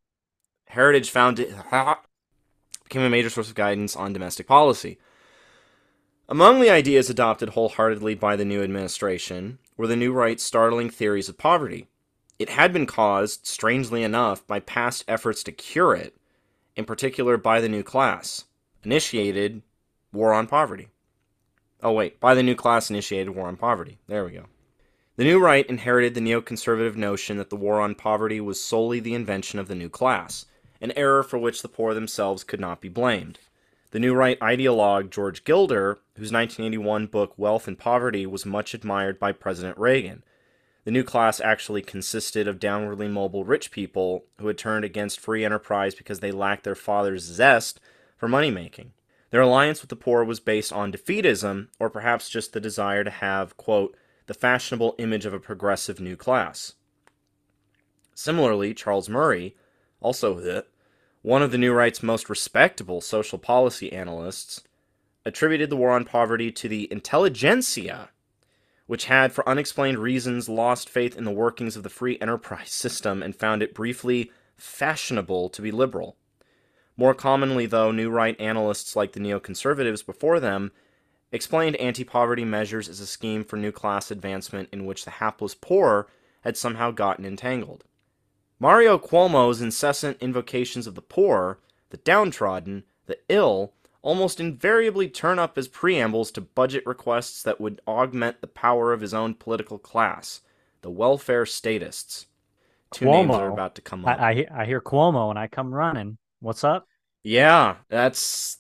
Speaker 1: became a major source of guidance on domestic policy. Among the ideas adopted wholeheartedly by the new administration were the New Right's startling theories of poverty. It had been caused, strangely enough, by past efforts to cure it, in particular by the new class, initiated war on poverty. Oh wait, by the new class initiated war on poverty. There we go. The New Right inherited the neoconservative notion that the war on poverty was solely the invention of the new class, an error for which the poor themselves could not be blamed. The New Right ideologue George Gilder, whose 1981 book Wealth and Poverty was much admired by President Reagan. The new class actually consisted of downwardly mobile rich people who had turned against free enterprise because they lacked their father's zest for money-making. Their alliance with the poor was based on defeatism, or perhaps just the desire to have, quote, the fashionable image of a progressive new class. Similarly, Charles Murray, also one of the New Right's most respectable social policy analysts, attributed the war on poverty to the intelligentsia, which had, for unexplained reasons, lost faith in the workings of the free enterprise system and found it briefly fashionable to be liberal. More commonly, though, New Right analysts like the neoconservatives before them explained anti-poverty measures as a scheme for new class advancement in which the hapless poor had somehow gotten entangled. Mario Cuomo's incessant invocations of the poor, the downtrodden, the ill, almost invariably turn up as preambles to budget requests that would augment the power of his own political class, the welfare statists. Two
Speaker 2: Cuomo.
Speaker 1: names are about to come up.
Speaker 2: I hear Cuomo and I come running. What's up?
Speaker 1: Yeah, that's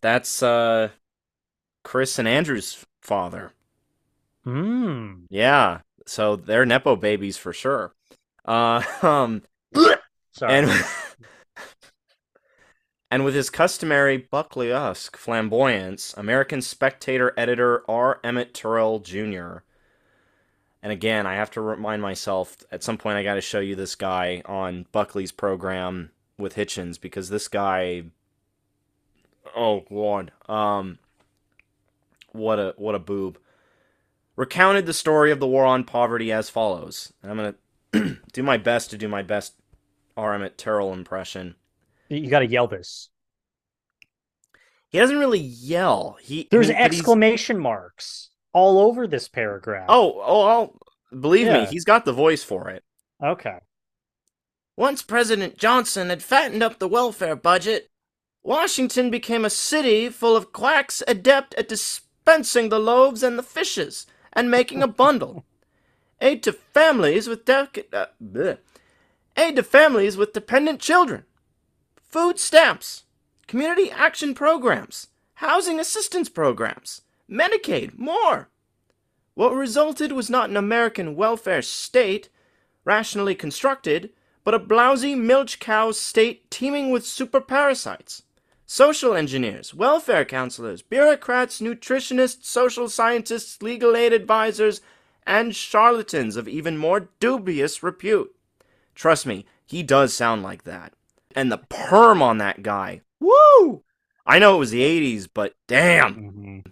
Speaker 1: Chris and Andrew's father. Yeah, so they're Nepo babies for sure.
Speaker 2: Sorry.
Speaker 1: And with his customary Buckley-esque flamboyance, American Spectator editor R. Emmett Terrell Jr. And again, I have to remind myself, at some point I got to show you this guy on Buckley's program with Hitchens, because this guy, oh Lord, what a boob, recounted the story of the war on poverty as follows. And I'm going to do my best R. Emmett Terrell impression.
Speaker 2: You got to yell this.
Speaker 1: He doesn't really yell.
Speaker 2: There's exclamation marks all over this paragraph.
Speaker 1: Believe me, he's got the voice for it.
Speaker 2: Okay.
Speaker 1: Once President Johnson had fattened up the welfare budget, Washington became a city full of quacks adept at dispensing the loaves and the fishes and making a bundle. Aid to families with dependent children. Food stamps, community action programs, housing assistance programs, Medicaid, more. What resulted was not an American welfare state, rationally constructed, but a blousy milch cow state teeming with super parasites. Social engineers, welfare counselors, bureaucrats, nutritionists, social scientists, legal aid advisors, and charlatans of even more dubious repute. Trust me, he does sound like that. And the perm on that guy. Woo! I know it was the 80s, but damn.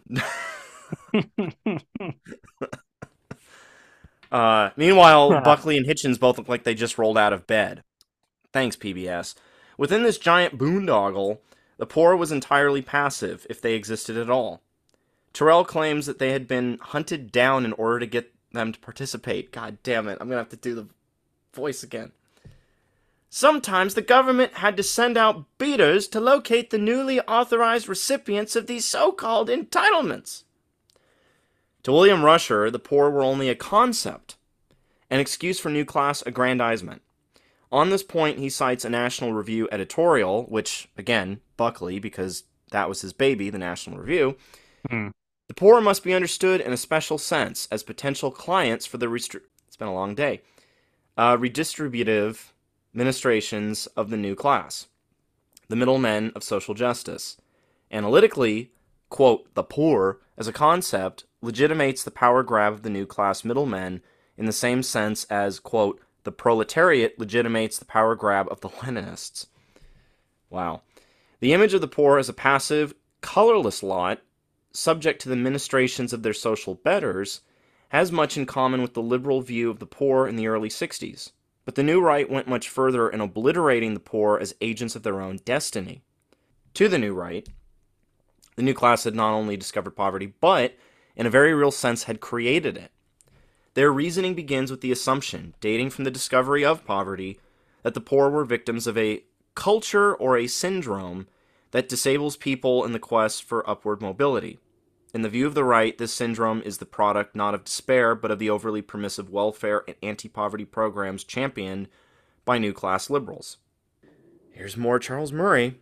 Speaker 1: Meanwhile, Buckley and Hitchens both look like they just rolled out of bed. Thanks, PBS. Within this giant boondoggle, the poor was entirely passive, if they existed at all. Terrell claims that they had been hunted down in order to get them to participate. God damn it, I'm gonna have to do the voice again. Sometimes the government had to send out beaters to locate the newly authorized recipients of these so-called entitlements. To William Rusher, the poor were only a concept, an excuse for new class aggrandizement. On this point, he cites a National Review editorial, which, again, Buckley, because that was his baby, the National Review. The poor must be understood in a special sense as potential clients for the it's been a long day, redistributive ministrations of the new class, the middlemen of social justice. Analytically, quote, the poor, as a concept, legitimates the power grab of the new class middlemen in the same sense as, quote, the proletariat legitimates the power grab of the Leninists. Wow. The image of the poor as a passive, colorless lot, subject to the ministrations of their social betters, has much in common with the liberal view of the poor in the early 60s. But the New Right went much further in obliterating the poor as agents of their own destiny. To the New Right, the new class had not only discovered poverty, but, in a very real sense, had created it. Their reasoning begins with the assumption, dating from the discovery of poverty, that the poor were victims of a culture or a syndrome that disables people in the quest for upward mobility. In the view of the right, this syndrome is the product not of despair, but of the overly permissive welfare and anti-poverty programs championed by new class liberals. Here's more Charles Murray.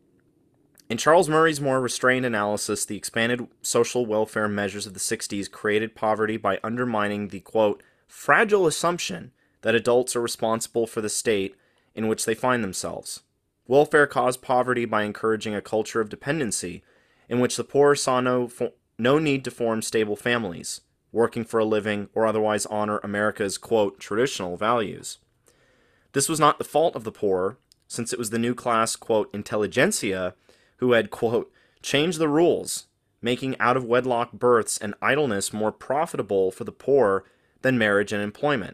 Speaker 1: In Charles Murray's more restrained analysis, the expanded social welfare measures of the 60s created poverty by undermining the, quote, fragile assumption that adults are responsible for the state in which they find themselves. Welfare caused poverty by encouraging a culture of dependency in which the poor saw no need to form stable families, working for a living, or otherwise honor America's, quote, traditional values. This was not the fault of the poor, since it was the new class, quote, intelligentsia, who had, quote, changed the rules, making out-of-wedlock births and idleness more profitable for the poor than marriage and employment.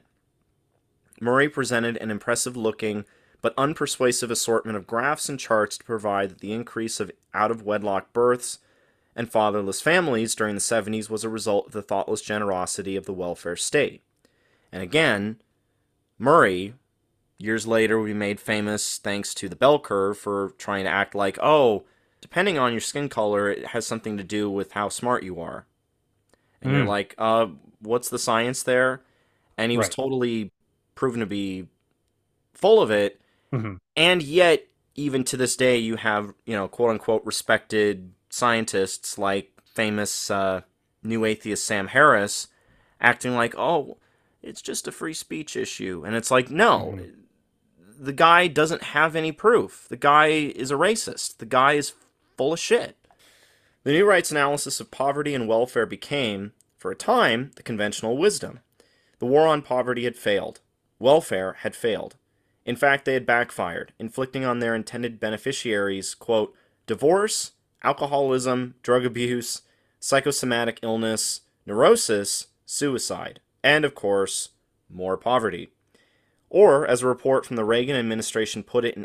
Speaker 1: Murray presented an impressive-looking but unpersuasive assortment of graphs and charts to provide that the increase of out-of-wedlock births and fatherless families during the 70s was a result of the thoughtless generosity of the welfare state. And again, Murray, years later, will be made famous thanks to the bell curve for trying to act like, oh, depending on your skin color, it has something to do with how smart you are. And you're like, what's the science there? And he was
Speaker 2: Right.
Speaker 1: totally proven to be full of it.
Speaker 2: Mm-hmm.
Speaker 1: And yet, even to this day, you have, quote unquote, respected scientists like famous new atheist Sam Harris acting like, oh, it's just a free speech issue. And it's like, no, the guy doesn't have any proof. The guy is a racist. The guy is full of shit. The New Right's analysis of poverty and welfare became, for a time, the conventional wisdom. The war on poverty had failed. Welfare had failed. In fact, they had backfired, inflicting on their intended beneficiaries, quote, divorce, alcoholism, drug abuse, psychosomatic illness, neurosis, suicide, and, of course, more poverty. Or, as a report from the Reagan administration put it in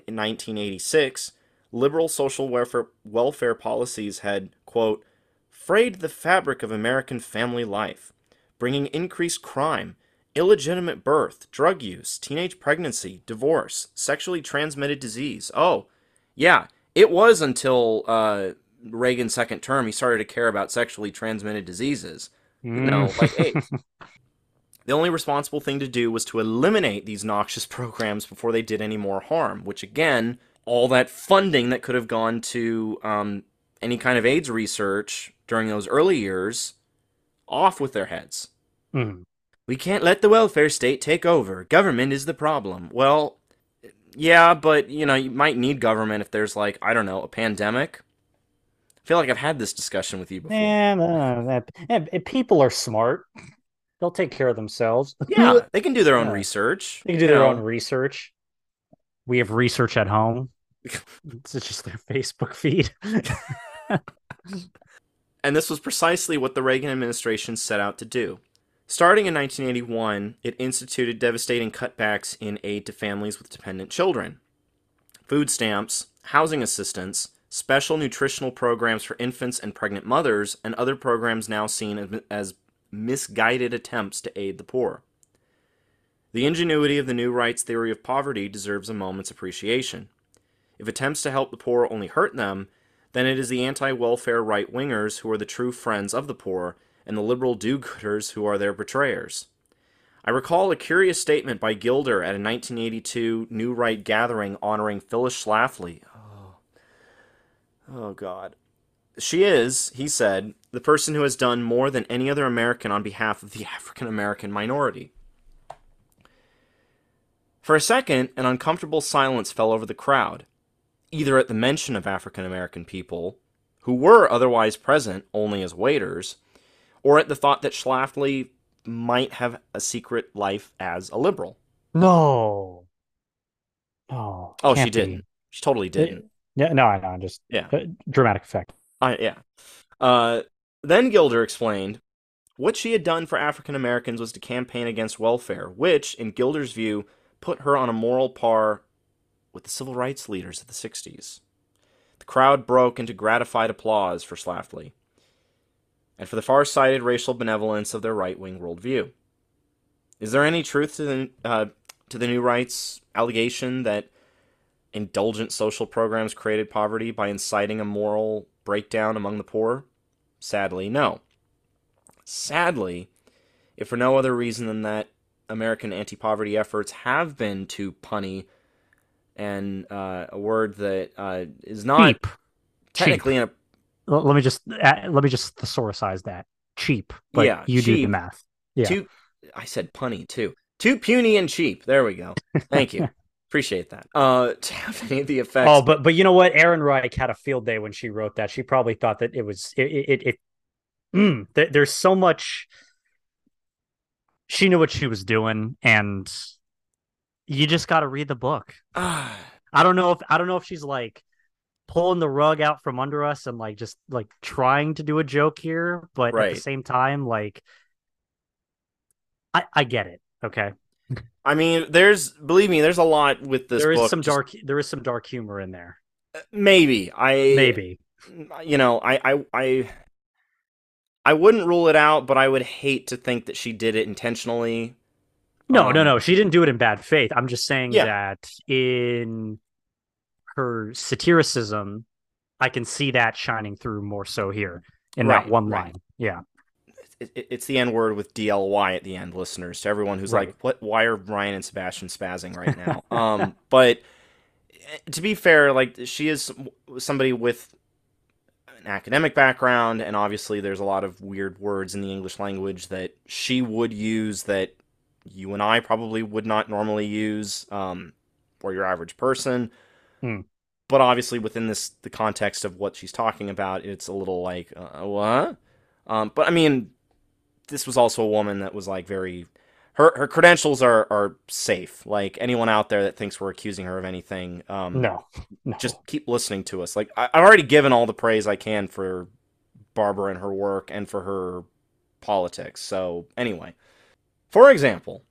Speaker 1: 1986, liberal social welfare policies had, quote, frayed the fabric of American family life, bringing increased crime, illegitimate birth, drug use, teenage pregnancy, divorce, sexually transmitted disease. Oh, yeah, it was until Reagan's second term he started to care about sexually transmitted diseases. Like AIDS. The only responsible thing to do was to eliminate these noxious programs before they did any more harm, which again, all that funding that could have gone to any kind of AIDS research during those early years, off with their heads.
Speaker 2: Mm-hmm.
Speaker 1: We can't let the welfare state take over. Government is the problem. Well, yeah, but, you might need government if there's, like, I don't know, a pandemic. I feel like I've had this discussion with you before.
Speaker 2: And people are smart. They'll take care of themselves.
Speaker 1: Yeah, they can do their own research.
Speaker 2: They can do their own research. We have research at home. It's just their Facebook feed.
Speaker 1: And this was precisely what the Reagan administration set out to do. Starting in 1981, it instituted devastating cutbacks in aid to families with dependent children. Food stamps, housing assistance, special nutritional programs for infants and pregnant mothers, and other programs now seen as misguided attempts to aid the poor. The ingenuity of the New Right's theory of poverty deserves a moment's appreciation. If attempts to help the poor only hurt them, then it is the anti-welfare right-wingers who are the true friends of the poor, and the liberal do-gooders who are their betrayers. I recall a curious statement by Gilder at a 1982 New Right gathering honoring Phyllis Schlafly. Oh, God. She is, he said, the person who has done more than any other American on behalf of the African-American minority. For a second, an uncomfortable silence fell over the crowd, either at the mention of African-American people, who were otherwise present only as waiters, or at the thought that Schlafly might have a secret life as a liberal.
Speaker 2: No.
Speaker 1: Oh, she didn't. She totally didn't.
Speaker 2: Yeah, no, I know. Just dramatic effect.
Speaker 1: Yeah. Then Gilder explained, what she had done for African Americans was to campaign against welfare, which, in Gilder's view, put her on a moral par with the civil rights leaders of the 60s. The crowd broke into gratified applause for Schlafly, and for the far-sighted racial benevolence of their right-wing worldview. Is there any truth to the New Right's allegation that indulgent social programs created poverty by inciting a moral breakdown among the poor? Sadly, no. Sadly, if for no other reason than that American anti poverty efforts have been too punny and a word that is not
Speaker 2: Cheap, cheap.
Speaker 1: technically in a
Speaker 2: Let me just thesauricize that. Cheap, but
Speaker 1: yeah,
Speaker 2: you do the
Speaker 1: cheap.
Speaker 2: math. Yeah.
Speaker 1: Too, I said punny too. Too puny and cheap. There we go. Thank you. Appreciate that. To have any of the
Speaker 2: Oh,
Speaker 1: effects.
Speaker 2: but you know what? Aaron Reich had a field day when she wrote that. She probably thought that it was there's so much. She knew what she was doing, and you just got to read the book. I don't know if she's like pulling the rug out from under us and like just like trying to do a joke here, but at the
Speaker 1: Right.
Speaker 2: same time, like I get it. Okay,
Speaker 1: I mean, believe me, there's a lot with this book. Just
Speaker 2: there is some dark humor in there.
Speaker 1: maybe
Speaker 2: Maybe.
Speaker 1: you know, I wouldn't rule it out, but I would hate to think that she did it intentionally.
Speaker 2: No. She didn't do it in bad faith. I'm just saying
Speaker 1: Yeah,
Speaker 2: that in her satiricism, I can see that shining through more so here in that
Speaker 1: right,
Speaker 2: one
Speaker 1: right.
Speaker 2: line. Yeah,
Speaker 1: It's the N word with DLY at the end, listeners. To everyone who's like,
Speaker 2: right.
Speaker 1: "What? Why are Ryan and Sebastian spazzing right now?" But to be fair, like she is somebody with an academic background, and obviously there's a lot of weird words in the English language that she would use that you and I probably would not normally use, or your average person.
Speaker 2: Hmm.
Speaker 1: But obviously, within the context of what she's talking about, it's a little like what? But I mean, this was also a woman that was like very her credentials are safe. Like anyone out there that thinks we're accusing her of anything,
Speaker 2: No,
Speaker 1: just
Speaker 2: no.
Speaker 1: keep listening to us. Like I've already given all the praise I can for Barbara and her work and for her politics. So anyway, for example,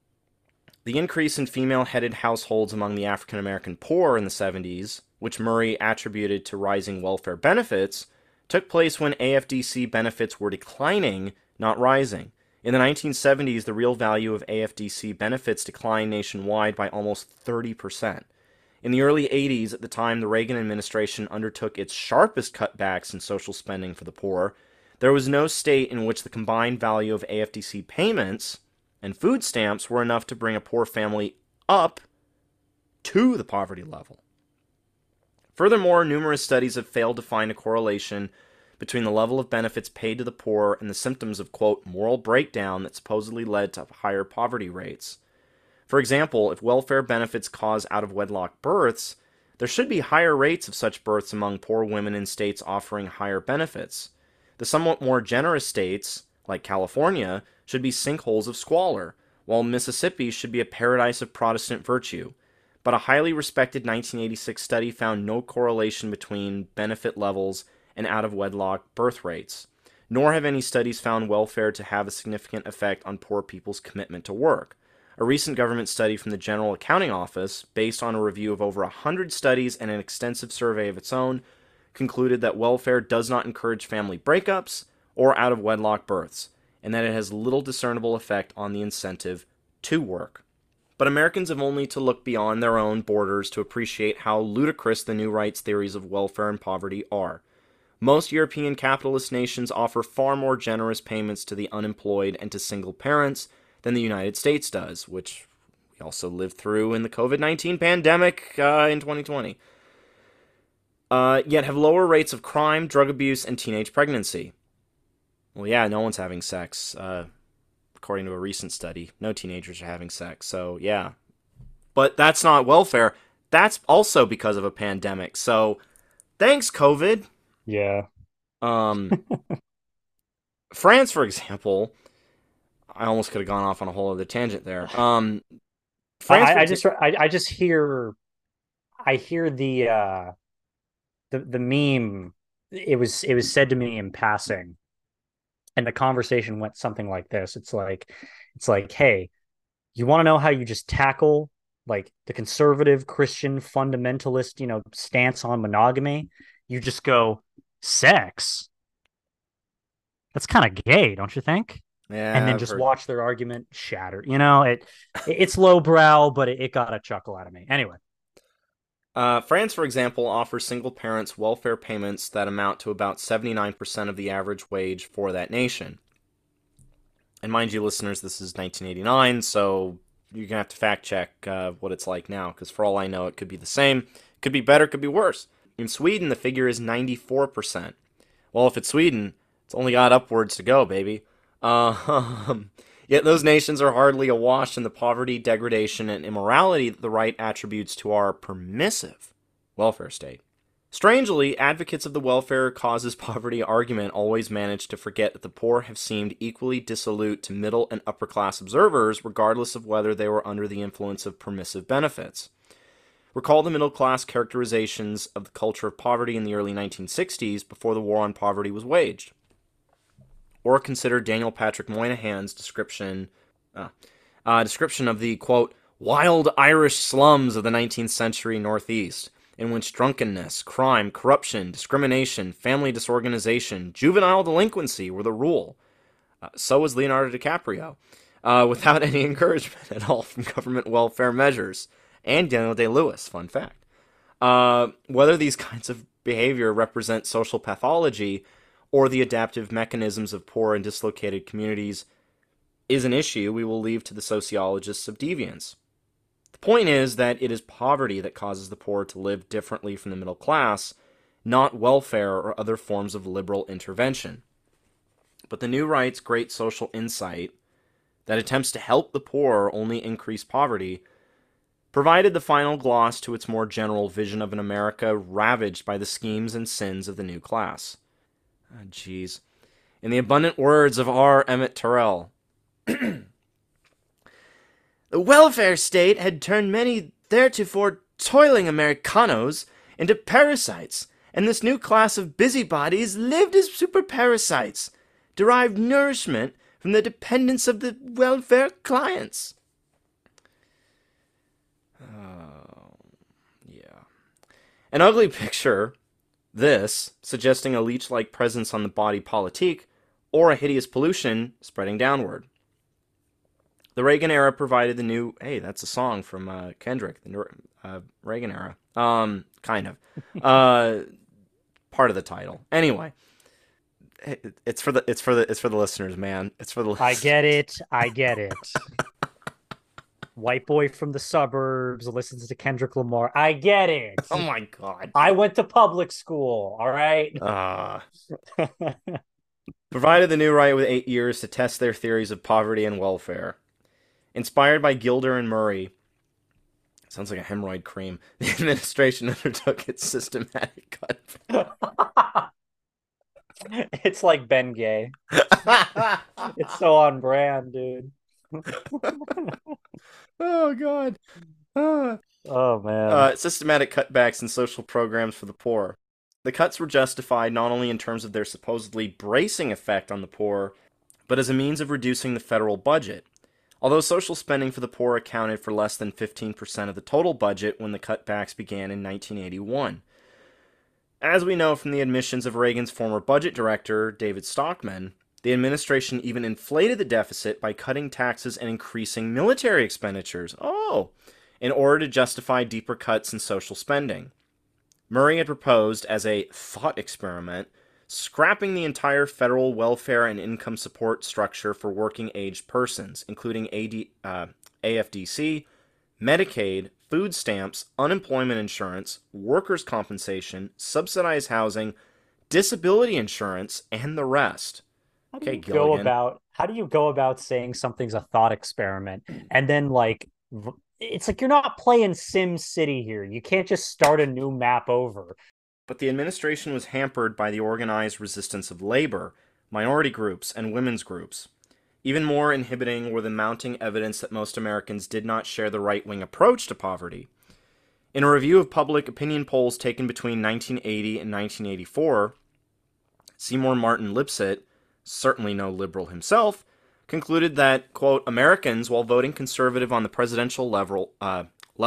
Speaker 1: the increase in female-headed households among the African American poor in the 70s, which Murray attributed to rising welfare benefits, took place when AFDC benefits were declining, not rising. In the 1970s, the real value of AFDC benefits declined nationwide by almost 30%. In the early 80s, at the time the Reagan administration undertook its sharpest cutbacks in social spending for the poor, there was no state in which the combined value of AFDC payments and food stamps were enough to bring a poor family up to the poverty level. Furthermore, numerous studies have failed to find a correlation between the level of benefits paid to the poor and the symptoms of, quote, moral breakdown that supposedly led to higher poverty rates. For example, if welfare benefits cause out of wedlock births, there should be higher rates of such births among poor women in states offering higher benefits. The somewhat more generous states, like California, should be sinkholes of squalor, while Mississippi should be a paradise of Protestant virtue. But a highly respected 1986 study found no correlation between benefit levels and out of wedlock birth rates. Nor have any studies found welfare to have a significant effect on poor people's commitment to work. A recent government study from the General Accounting Office, based on a review of over 100 studies and an extensive survey of its own, concluded that welfare does not encourage family breakups or out of wedlock births, and that it has little discernible effect on the incentive to work. But Americans have only to look beyond their own borders to appreciate how ludicrous the new rights theories of welfare and poverty are. Most European capitalist nations offer far more generous payments to the unemployed and to single parents than the United States does, which we also lived through in the COVID-19 pandemic in 2020. Yet have lower rates of crime, drug abuse, and teenage pregnancy. Well, yeah, no one's having sex. According to a recent study, no teenagers are having sex. So, yeah. But that's not welfare. That's also because of a pandemic. So, thanks, COVID.
Speaker 2: Yeah.
Speaker 1: Um, France, for example, I almost could have gone off on a whole other tangent there. France, for example,
Speaker 2: I just hear I hear the meme. It was said to me in passing, and the conversation went something like this. It's like, hey, you want to know how you just tackle like the conservative Christian fundamentalist, stance on monogamy? You just go sex. That's kind of gay, don't you think? And
Speaker 1: yeah,
Speaker 2: then
Speaker 1: I've
Speaker 2: just
Speaker 1: heard.
Speaker 2: watch their argument shatter. It's lowbrow, but it got a chuckle out of me. Anyway,
Speaker 1: France, for example, offers single parents welfare payments that amount to about 79% of the average wage for that nation. And mind you, listeners, this is 1989, so you're going to have to fact check what it's like now, because for all I know, it could be the same, it could be better, it could be worse. In Sweden, the figure is 94%. Well, if it's Sweden, it's only got upwards to go, baby. Yet those nations are hardly awash in the poverty, degradation, and immorality that the right attributes to our permissive welfare state. Strangely, advocates of the welfare causes poverty argument always manage to forget that the poor have seemed equally dissolute to middle and upper class observers, regardless of whether they were under the influence of permissive benefits. Recall the middle class characterizations of the culture of poverty in the early 1960s before the war on poverty was waged. Or consider Daniel Patrick Moynihan's description of the, quote, wild Irish slums of the 19th century Northeast, in which drunkenness, crime, corruption, discrimination, family disorganization, juvenile delinquency were the rule. So was Leonardo DiCaprio, without any encouragement at all from government welfare measures. And Daniel Day-Lewis, fun fact. Whether these kinds of behavior represent social pathology or the adaptive mechanisms of poor and dislocated communities is an issue we will leave to the sociologists of deviance. The point is that it is poverty that causes the poor to live differently from the middle class, not welfare or other forms of liberal intervention. But the new right's great social insight that attempts to help the poor only increase poverty provided the final gloss to its more general vision of an America ravaged by the schemes and sins of the new class. Jeez. In the abundant words of R. Emmett Terrell, the welfare state had turned many theretofore toiling Americanos into parasites, and this new class of busybodies lived as super-parasites, derived nourishment from the dependence of the welfare clients. Yeah. An ugly picture, this, suggesting a leech-like presence on the body politique, or a hideous pollution spreading downward. The Reagan era provided the new... Hey, that's a song from Kendrick, the Reagan era. Kind of. Part of the title. Anyway, it's for the listeners, man. It's for the listeners.
Speaker 2: I get it. White boy from the suburbs listens to Kendrick Lamar. I get it.
Speaker 1: Oh my god.
Speaker 2: I went to public school, all right?
Speaker 1: Provided the new right with 8 years to test their theories of poverty and welfare. Inspired by Gilder and Murray, sounds like a hemorrhoid cream, the administration undertook its systematic cut.
Speaker 2: It's like Ben Gay. It's so on brand, dude.
Speaker 1: Oh, God.
Speaker 2: Oh, man.
Speaker 1: Systematic cutbacks in social programs for the poor. The cuts were justified not only in terms of their supposedly bracing effect on the poor, but as a means of reducing the federal budget. Although social spending for the poor accounted for less than 15% of the total budget when the cutbacks began in 1981. As we know from the admissions of Reagan's former budget director, David Stockman, the administration even inflated the deficit by cutting taxes and increasing military expenditures. In order to justify deeper cuts in social spending. Murray had proposed, as a thought experiment, scrapping the entire federal welfare and income support structure for working-aged persons, including AFDC, Medicaid, food stamps, unemployment insurance, workers' compensation, subsidized housing, disability insurance, and the rest.
Speaker 2: How do you go about saying something's a thought experiment and then it's like you're not playing Sim City here. You can't just start a new map over.
Speaker 1: But the administration was hampered by the organized resistance of labor, minority groups, and women's groups. Even more inhibiting were the mounting evidence that most Americans did not share the right-wing approach to poverty. In a review of public opinion polls taken between 1980 and 1984, Seymour Martin Lipset, certainly no liberal himself, concluded that, quote, Americans, while voting conservative on the presidential level, are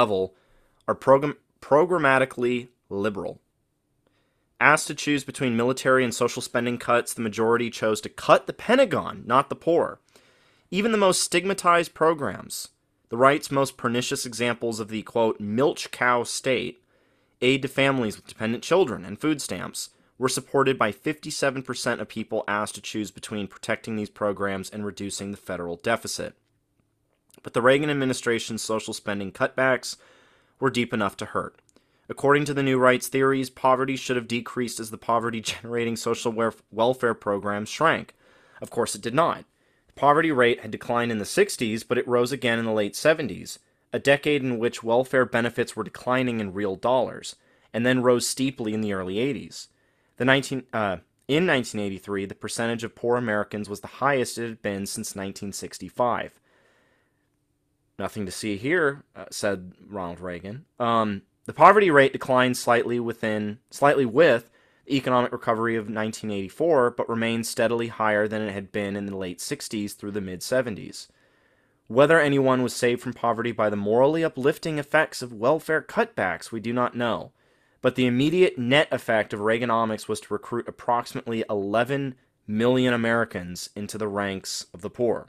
Speaker 1: programmatically liberal. Asked to choose between military and social spending cuts, the majority chose to cut the Pentagon, not the poor. Even the most stigmatized programs, the right's most pernicious examples of the, quote, milch cow state, aid to families with dependent children, and food stamps were supported by 57% of people asked to choose between protecting these programs and reducing the federal deficit. But the Reagan administration's social spending cutbacks were deep enough to hurt. According to the New Right's theories, poverty should have decreased as the poverty-generating social welfare programs shrank. Of course, it did not. The poverty rate had declined in the 60s, but it rose again in the late 70s, a decade in which welfare benefits were declining in real dollars, and then rose steeply in the early 80s. In 1983, the percentage of poor Americans was the highest it had been since 1965. Nothing to see here, said Ronald Reagan. The poverty rate declined slightly with the economic recovery of 1984, but remained steadily higher than it had been in the late 60s through the mid-70s. Whether anyone was saved from poverty by the morally uplifting effects of welfare cutbacks, we do not know. But the immediate net effect of Reaganomics was to recruit approximately 11 million Americans into the ranks of the poor.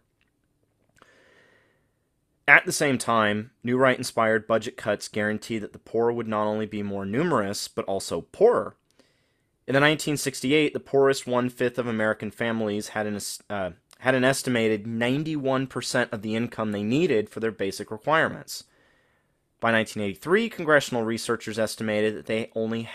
Speaker 1: At the same time, New Right-inspired budget cuts guaranteed that the poor would not only be more numerous, but also poorer. In 1968, the poorest one-fifth of American families had an estimated 91% of the income they needed for their basic requirements. By 1983, congressional researchers estimated that they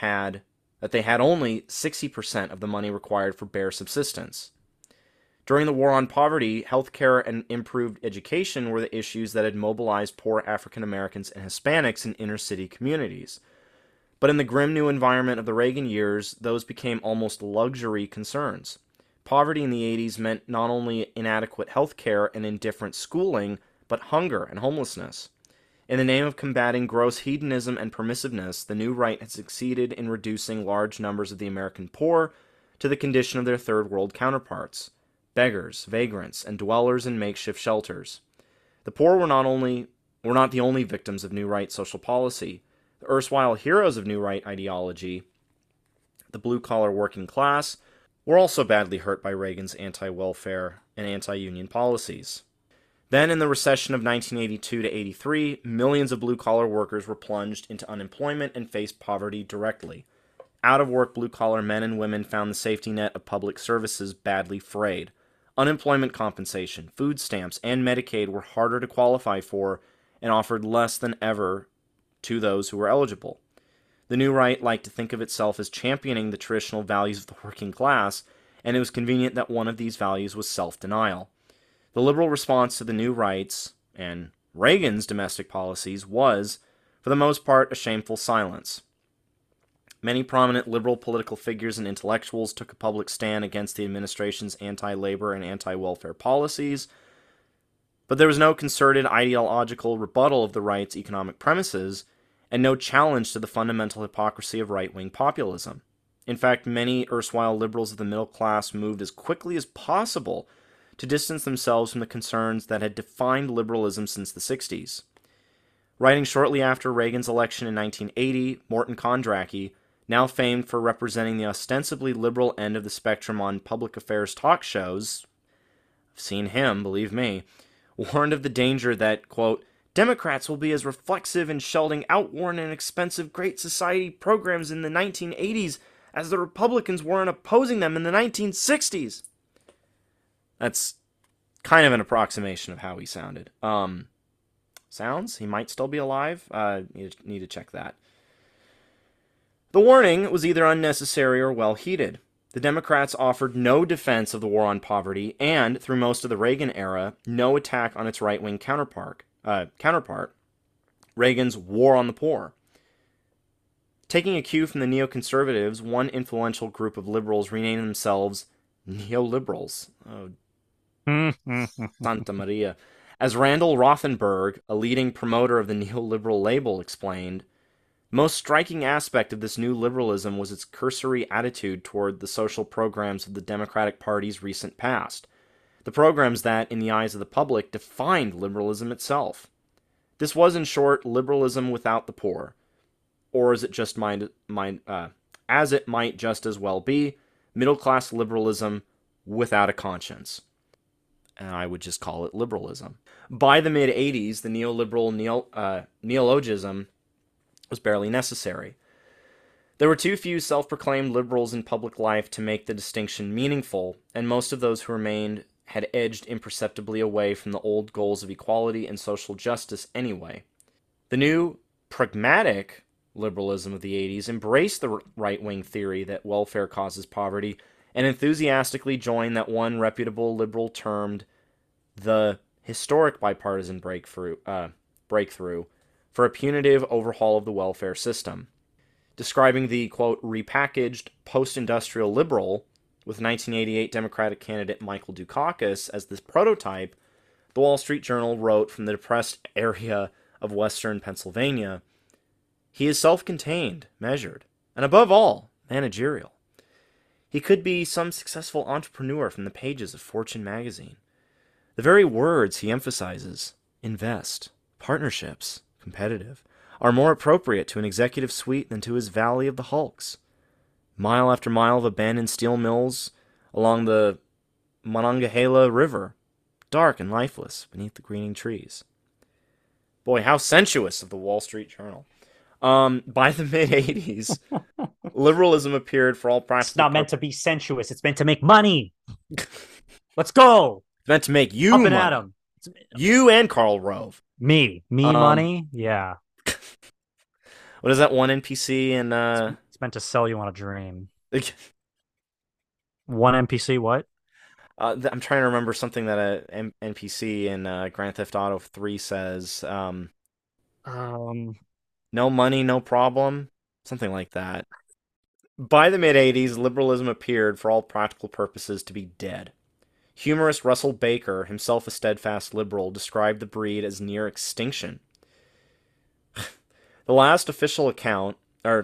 Speaker 1: had only 60% of the money required for bare subsistence. During the war on poverty, healthcare and improved education were the issues that had mobilized poor African Americans and Hispanics in inner-city communities. But in the grim new environment of the Reagan years, those became almost luxury concerns. Poverty in the 80s meant not only inadequate healthcare and indifferent schooling, but hunger and homelessness. In the name of combating gross hedonism and permissiveness, the New Right had succeeded in reducing large numbers of the American poor to the condition of their third world counterparts: beggars, vagrants, and dwellers in makeshift shelters. The poor were not the only victims of New Right social policy. The erstwhile heroes of New Right ideology, the blue-collar working class, were also badly hurt by Reagan's anti-welfare and anti-union policies. Then, in the recession of 1982 to 83, millions of blue-collar workers were plunged into unemployment and faced poverty directly. Out-of-work blue-collar men and women found the safety net of public services badly frayed. Unemployment compensation, food stamps, and Medicaid were harder to qualify for and offered less than ever to those who were eligible. The New Right liked to think of itself as championing the traditional values of the working class, and it was convenient that one of these values was self-denial. The liberal response to the New Right's and Reagan's domestic policies was, for the most part, a shameful silence. Many prominent liberal political figures and intellectuals took a public stand against the administration's anti-labor and anti-welfare policies, but there was no concerted ideological rebuttal of the right's economic premises, and no challenge to the fundamental hypocrisy of right-wing populism. In fact, many erstwhile liberals of the middle class moved as quickly as possible to distance themselves from the concerns that had defined liberalism since the 60s. Writing shortly after Reagan's election in 1980, Morton Kondracki, now famed for representing the ostensibly liberal end of the spectrum on public affairs talk shows, I've seen him, believe me, warned of the danger that, quote, Democrats will be as reflexive in shelding outworn and expensive Great Society programs in the 1980s as the Republicans were in opposing them in the 1960s. That's kind of an approximation of how he sounded. Sounds? He might still be alive? Need to check that. The warning was either unnecessary or well heeded. The Democrats offered no defense of the war on poverty and, through most of the Reagan era, no attack on its right-wing counterpart, Reagan's war on the poor. Taking a cue from the neoconservatives, one influential group of liberals renamed themselves neoliberals. Oh, Santa Maria. As Randall Rothenberg, a leading promoter of the neoliberal label, explained, most striking aspect of this new liberalism was its cursory attitude toward the social programs of the Democratic Party's recent past. The programs that, in the eyes of the public, defined liberalism itself. This was, in short, liberalism without the poor. Or as it might just as well be, middle-class liberalism without a conscience. And I would just call it liberalism. By the mid-'80s, the neoliberal neologism was barely necessary. There were too few self-proclaimed liberals in public life to make the distinction meaningful, and most of those who remained had edged imperceptibly away from the old goals of equality and social justice anyway. The new pragmatic liberalism of the 80s embraced the right-wing theory that welfare causes poverty and enthusiastically joined that one reputable liberal termed the historic bipartisan breakthrough for a punitive overhaul of the welfare system. Describing the, quote, repackaged post-industrial liberal with 1988 Democratic candidate Michael Dukakis as this prototype, the Wall Street Journal wrote from the depressed area of western Pennsylvania, he is self-contained, measured, and above all, managerial. He could be some successful entrepreneur from the pages of Fortune magazine. The very words he emphasizes, invest, partnerships, competitive, are more appropriate to an executive suite than to his Valley of the Hulks. Mile after mile of abandoned steel mills along the Monongahela River, dark and lifeless beneath the greening trees. Boy, how sensuous of the Wall Street Journal. By the mid-'80s, liberalism appeared for all practical
Speaker 2: It's not meant to be sensuous. It's meant to make money. Let's go.
Speaker 1: It's meant to make you
Speaker 2: Up and
Speaker 1: money.
Speaker 2: at 'em.
Speaker 1: You and Karl Rove.
Speaker 2: Me money. Yeah.
Speaker 1: What is that one NPC in
Speaker 2: It's meant to sell you on a dream. One NPC, what?
Speaker 1: I'm trying to remember something that a NPC in Grand Theft Auto 3 says. No money, no problem. Something like that. By the mid-'80s, liberalism appeared, for all practical purposes, to be dead. Humorist Russell Baker, himself a steadfast liberal, described the breed as near extinction. The last official count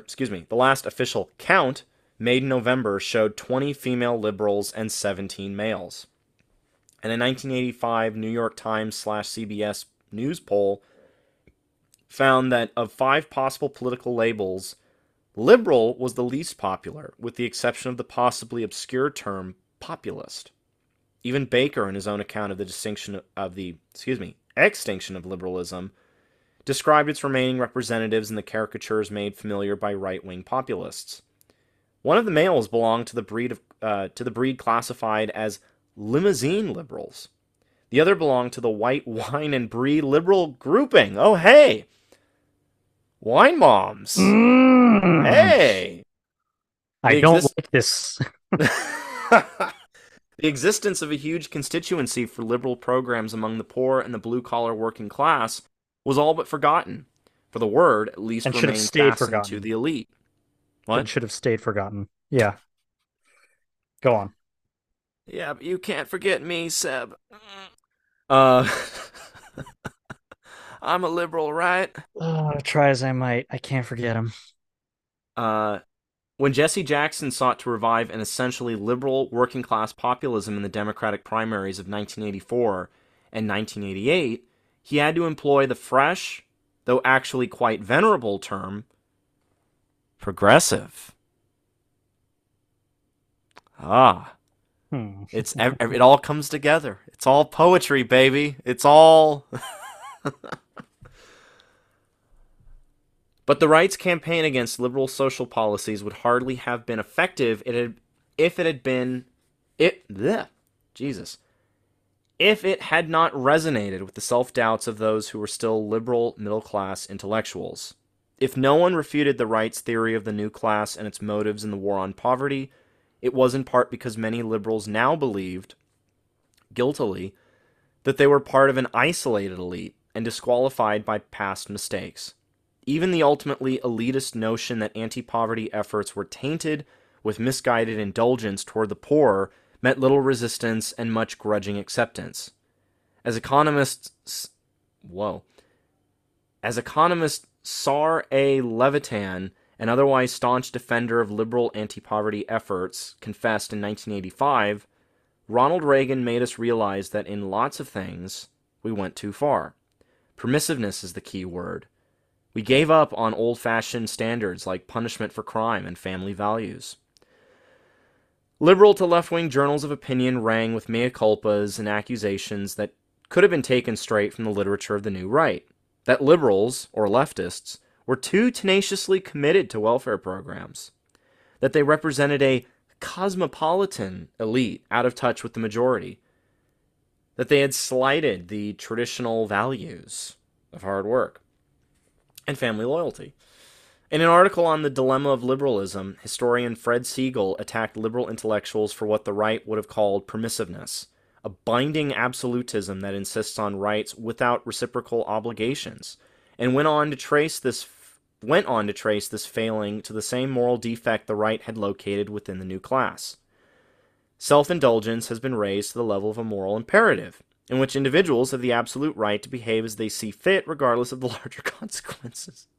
Speaker 1: made in November showed 20 female liberals and 17 males. And a 1985 New York Times/CBS News poll found that of 5 possible political labels, liberal was the least popular, with the exception of the possibly obscure term populist. Even Baker, in his own account of the extinction of liberalism, described its remaining representatives in the caricatures made familiar by right-wing populists. One of the males belonged to the breed classified as limousine liberals. The other belonged to the white wine and brie liberal grouping. Oh, hey! Wine moms! Hey!
Speaker 2: I don't like this.
Speaker 1: The existence of a huge constituency for liberal programs among the poor and the blue-collar working class was all but forgotten, for the word at least remained fastened to the elite. What?
Speaker 2: It should have stayed forgotten. Yeah. Go on.
Speaker 1: Yeah, but you can't forget me, Seb. I'm a liberal, right?
Speaker 2: Try as I might, I can't forget him.
Speaker 1: When Jesse Jackson sought to revive an essentially liberal working-class populism in the Democratic primaries of 1984 and 1988, he had to employ the fresh, though actually quite venerable term, progressive. It all comes together. It's all poetry, baby. It's all... But the right's campaign against liberal social policies would hardly have been effective if it had not resonated with the self-doubts of those who were still liberal middle-class intellectuals. If no one refuted the right's theory of the new class and its motives in the war on poverty, it was in part because many liberals now believed, guiltily, that they were part of an isolated elite and disqualified by past mistakes. Even the ultimately elitist notion that anti-poverty efforts were tainted with misguided indulgence toward the poor met little resistance and much grudging acceptance. As economist Sar A. Levitan, an otherwise staunch defender of liberal anti-poverty efforts, confessed in 1985, Ronald Reagan made us realize that in lots of things, we went too far. Permissiveness is the key word. We gave up on old-fashioned standards like punishment for crime and family values. Liberal to left-wing journals of opinion rang with mea culpas and accusations that could have been taken straight from the literature of the new right, that liberals, or leftists, were too tenaciously committed to welfare programs, that they represented a cosmopolitan elite out of touch with the majority, that they had slighted the traditional values of hard work and family loyalty. In an article on the dilemma of liberalism, historian Fred Siegel attacked liberal intellectuals for what the right would have called permissiveness, a binding absolutism that insists on rights without reciprocal obligations, and went on to trace this failing to the same moral defect the right had located within the new class. Self-indulgence has been raised to the level of a moral imperative, in which individuals have the absolute right to behave as they see fit, regardless of the larger consequences.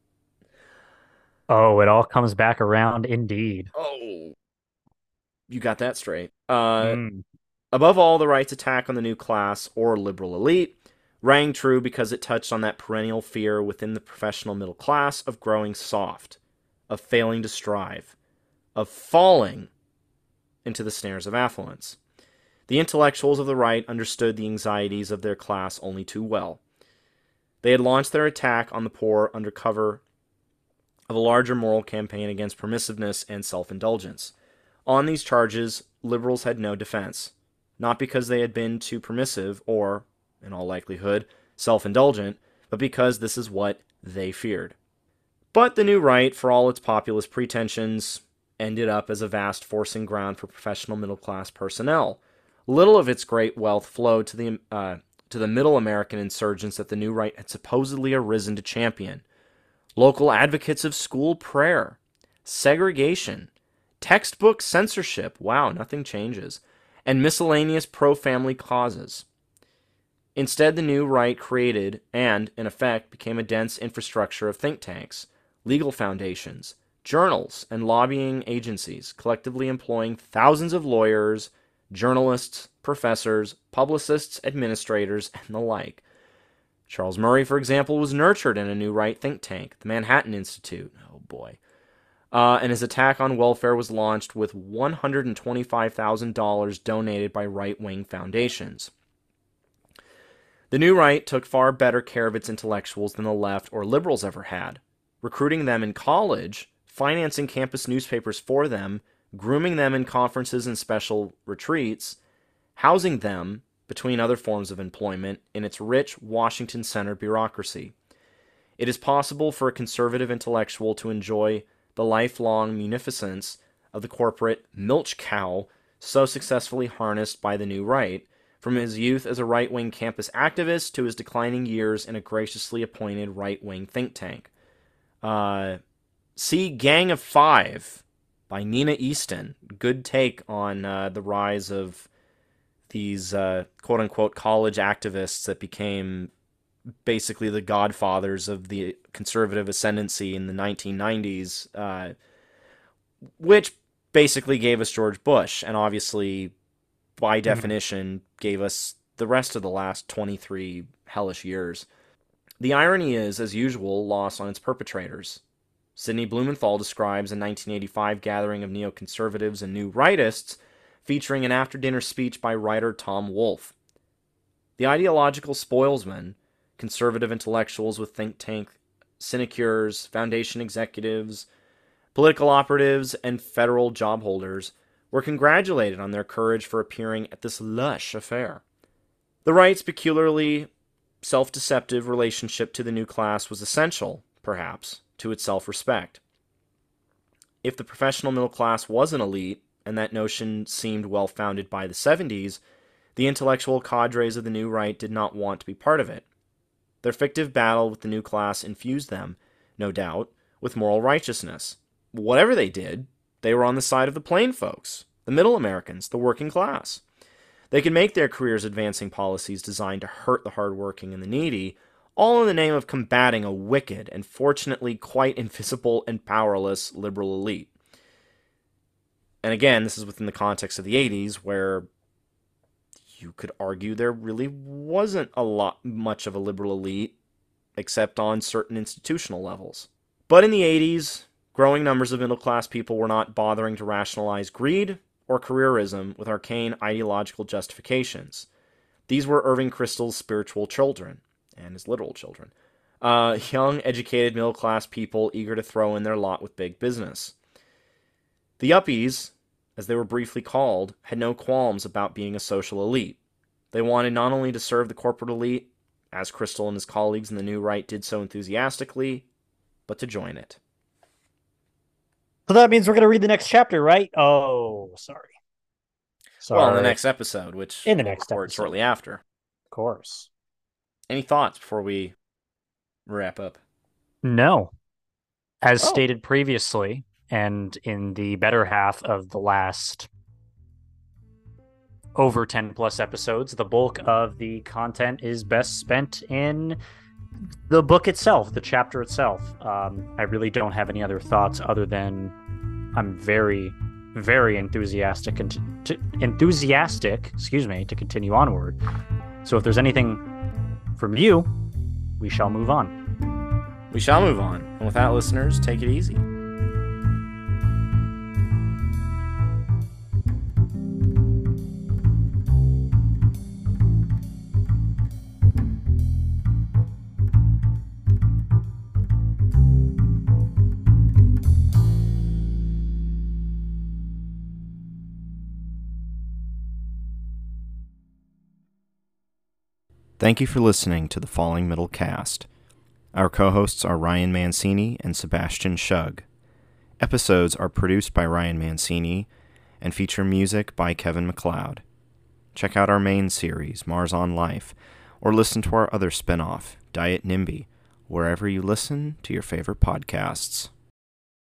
Speaker 2: Oh, it all comes back around indeed.
Speaker 1: Oh, you got that straight.
Speaker 2: Mm.
Speaker 1: Above all, the right's attack on the new class, or liberal elite, rang true because it touched on that perennial fear within the professional middle class of growing soft, of failing to strive, of falling into the snares of affluence. The intellectuals of the right understood the anxieties of their class only too well. They had launched their attack on the poor under cover of a larger moral campaign against permissiveness and self-indulgence. On these charges, liberals had no defense, not because they had been too permissive or, in all likelihood, self-indulgent, but because this is what they feared. But the new right, for all its populist pretensions, ended up as a vast forcing ground for professional middle-class personnel. Little of its great wealth flowed to the middle American insurgents that the new right had supposedly arisen to champion. Local advocates of school prayer, segregation, textbook censorship, wow, nothing changes, and miscellaneous pro-family causes. Instead, the new right created and, in effect, became a dense infrastructure of think tanks, legal foundations, journals, and lobbying agencies, collectively employing thousands of lawyers, journalists, professors, publicists, administrators, and the like. Charles Murray, for example, was nurtured in a new right think tank, the Manhattan Institute. Oh boy. And his attack on welfare was launched with $125,000 donated by right-wing foundations. The new right took far better care of its intellectuals than the left or liberals ever had, recruiting them in college, financing campus newspapers for them, grooming them in conferences and special retreats, housing them, between other forms of employment, in its rich Washington-centered bureaucracy. It is possible for a conservative intellectual to enjoy the lifelong munificence of the corporate milch cow so successfully harnessed by the new right, from his youth as a right-wing campus activist to his declining years in a graciously appointed right-wing think tank. See Gang of Five by Nina Easton. Good take on the rise of these quote-unquote college activists that became basically the godfathers of the conservative ascendancy in the 1990s, which basically gave us George Bush, and obviously, by definition, gave us the rest of the last 23 hellish years. The irony is, as usual, lost on its perpetrators. Sidney Blumenthal describes a 1985 gathering of neoconservatives and new rightists featuring an after-dinner speech by writer Tom Wolfe. The ideological spoilsmen, conservative intellectuals with think tank sinecures, foundation executives, political operatives, and federal job holders, were congratulated on their courage for appearing at this lush affair. The right's peculiarly self-deceptive relationship to the new class was essential, perhaps, to its self-respect. If the professional middle class was an elite, and that notion seemed well-founded by the 70s, the intellectual cadres of the new right did not want to be part of it. Their fictive battle with the new class infused them, no doubt, with moral righteousness. Whatever they did, they were on the side of the plain folks, the middle Americans, the working class. They could make their careers advancing policies designed to hurt the hardworking and the needy, all in the name of combating a wicked and fortunately quite invisible and powerless liberal elite. And again, this is within the context of the 80s, where you could argue there really wasn't much of a liberal elite, except on certain institutional levels. But in the 80s, growing numbers of middle-class people were not bothering to rationalize greed or careerism with arcane ideological justifications. These were Irving Kristol's spiritual children, and his literal children. Young, educated, middle-class people eager to throw in their lot with big business. The Yuppies, as they were briefly called, had no qualms about being a social elite. They wanted not only to serve the corporate elite, as Crystal and his colleagues in the New Right did so enthusiastically, but to join it.
Speaker 2: So that means we're going to read the next chapter, right? Oh, sorry.
Speaker 1: Well, in the next episode, which
Speaker 2: in the next
Speaker 1: we'll record
Speaker 2: episode.
Speaker 1: shortly after.
Speaker 2: Of course.
Speaker 1: Any thoughts before we wrap up?
Speaker 2: No. As stated previously, and in the better half of the last over 10 plus episodes, the bulk of the content is best spent in the book itself, the chapter itself. I really don't have any other thoughts other than I'm very, very enthusiastic to continue onward. So if there's anything from you, we shall move on.
Speaker 1: We shall move on. And with that, listeners, take it easy. Thank you for listening to the Falling Middle Cast. Our co-hosts are Ryan Mancini and Sebastian Shug. Episodes are produced by Ryan Mancini and feature music by Kevin MacLeod. Check out our main series, Mars on Life, or listen to our other spin-off, Diet NIMBY, wherever you listen to your favorite podcasts.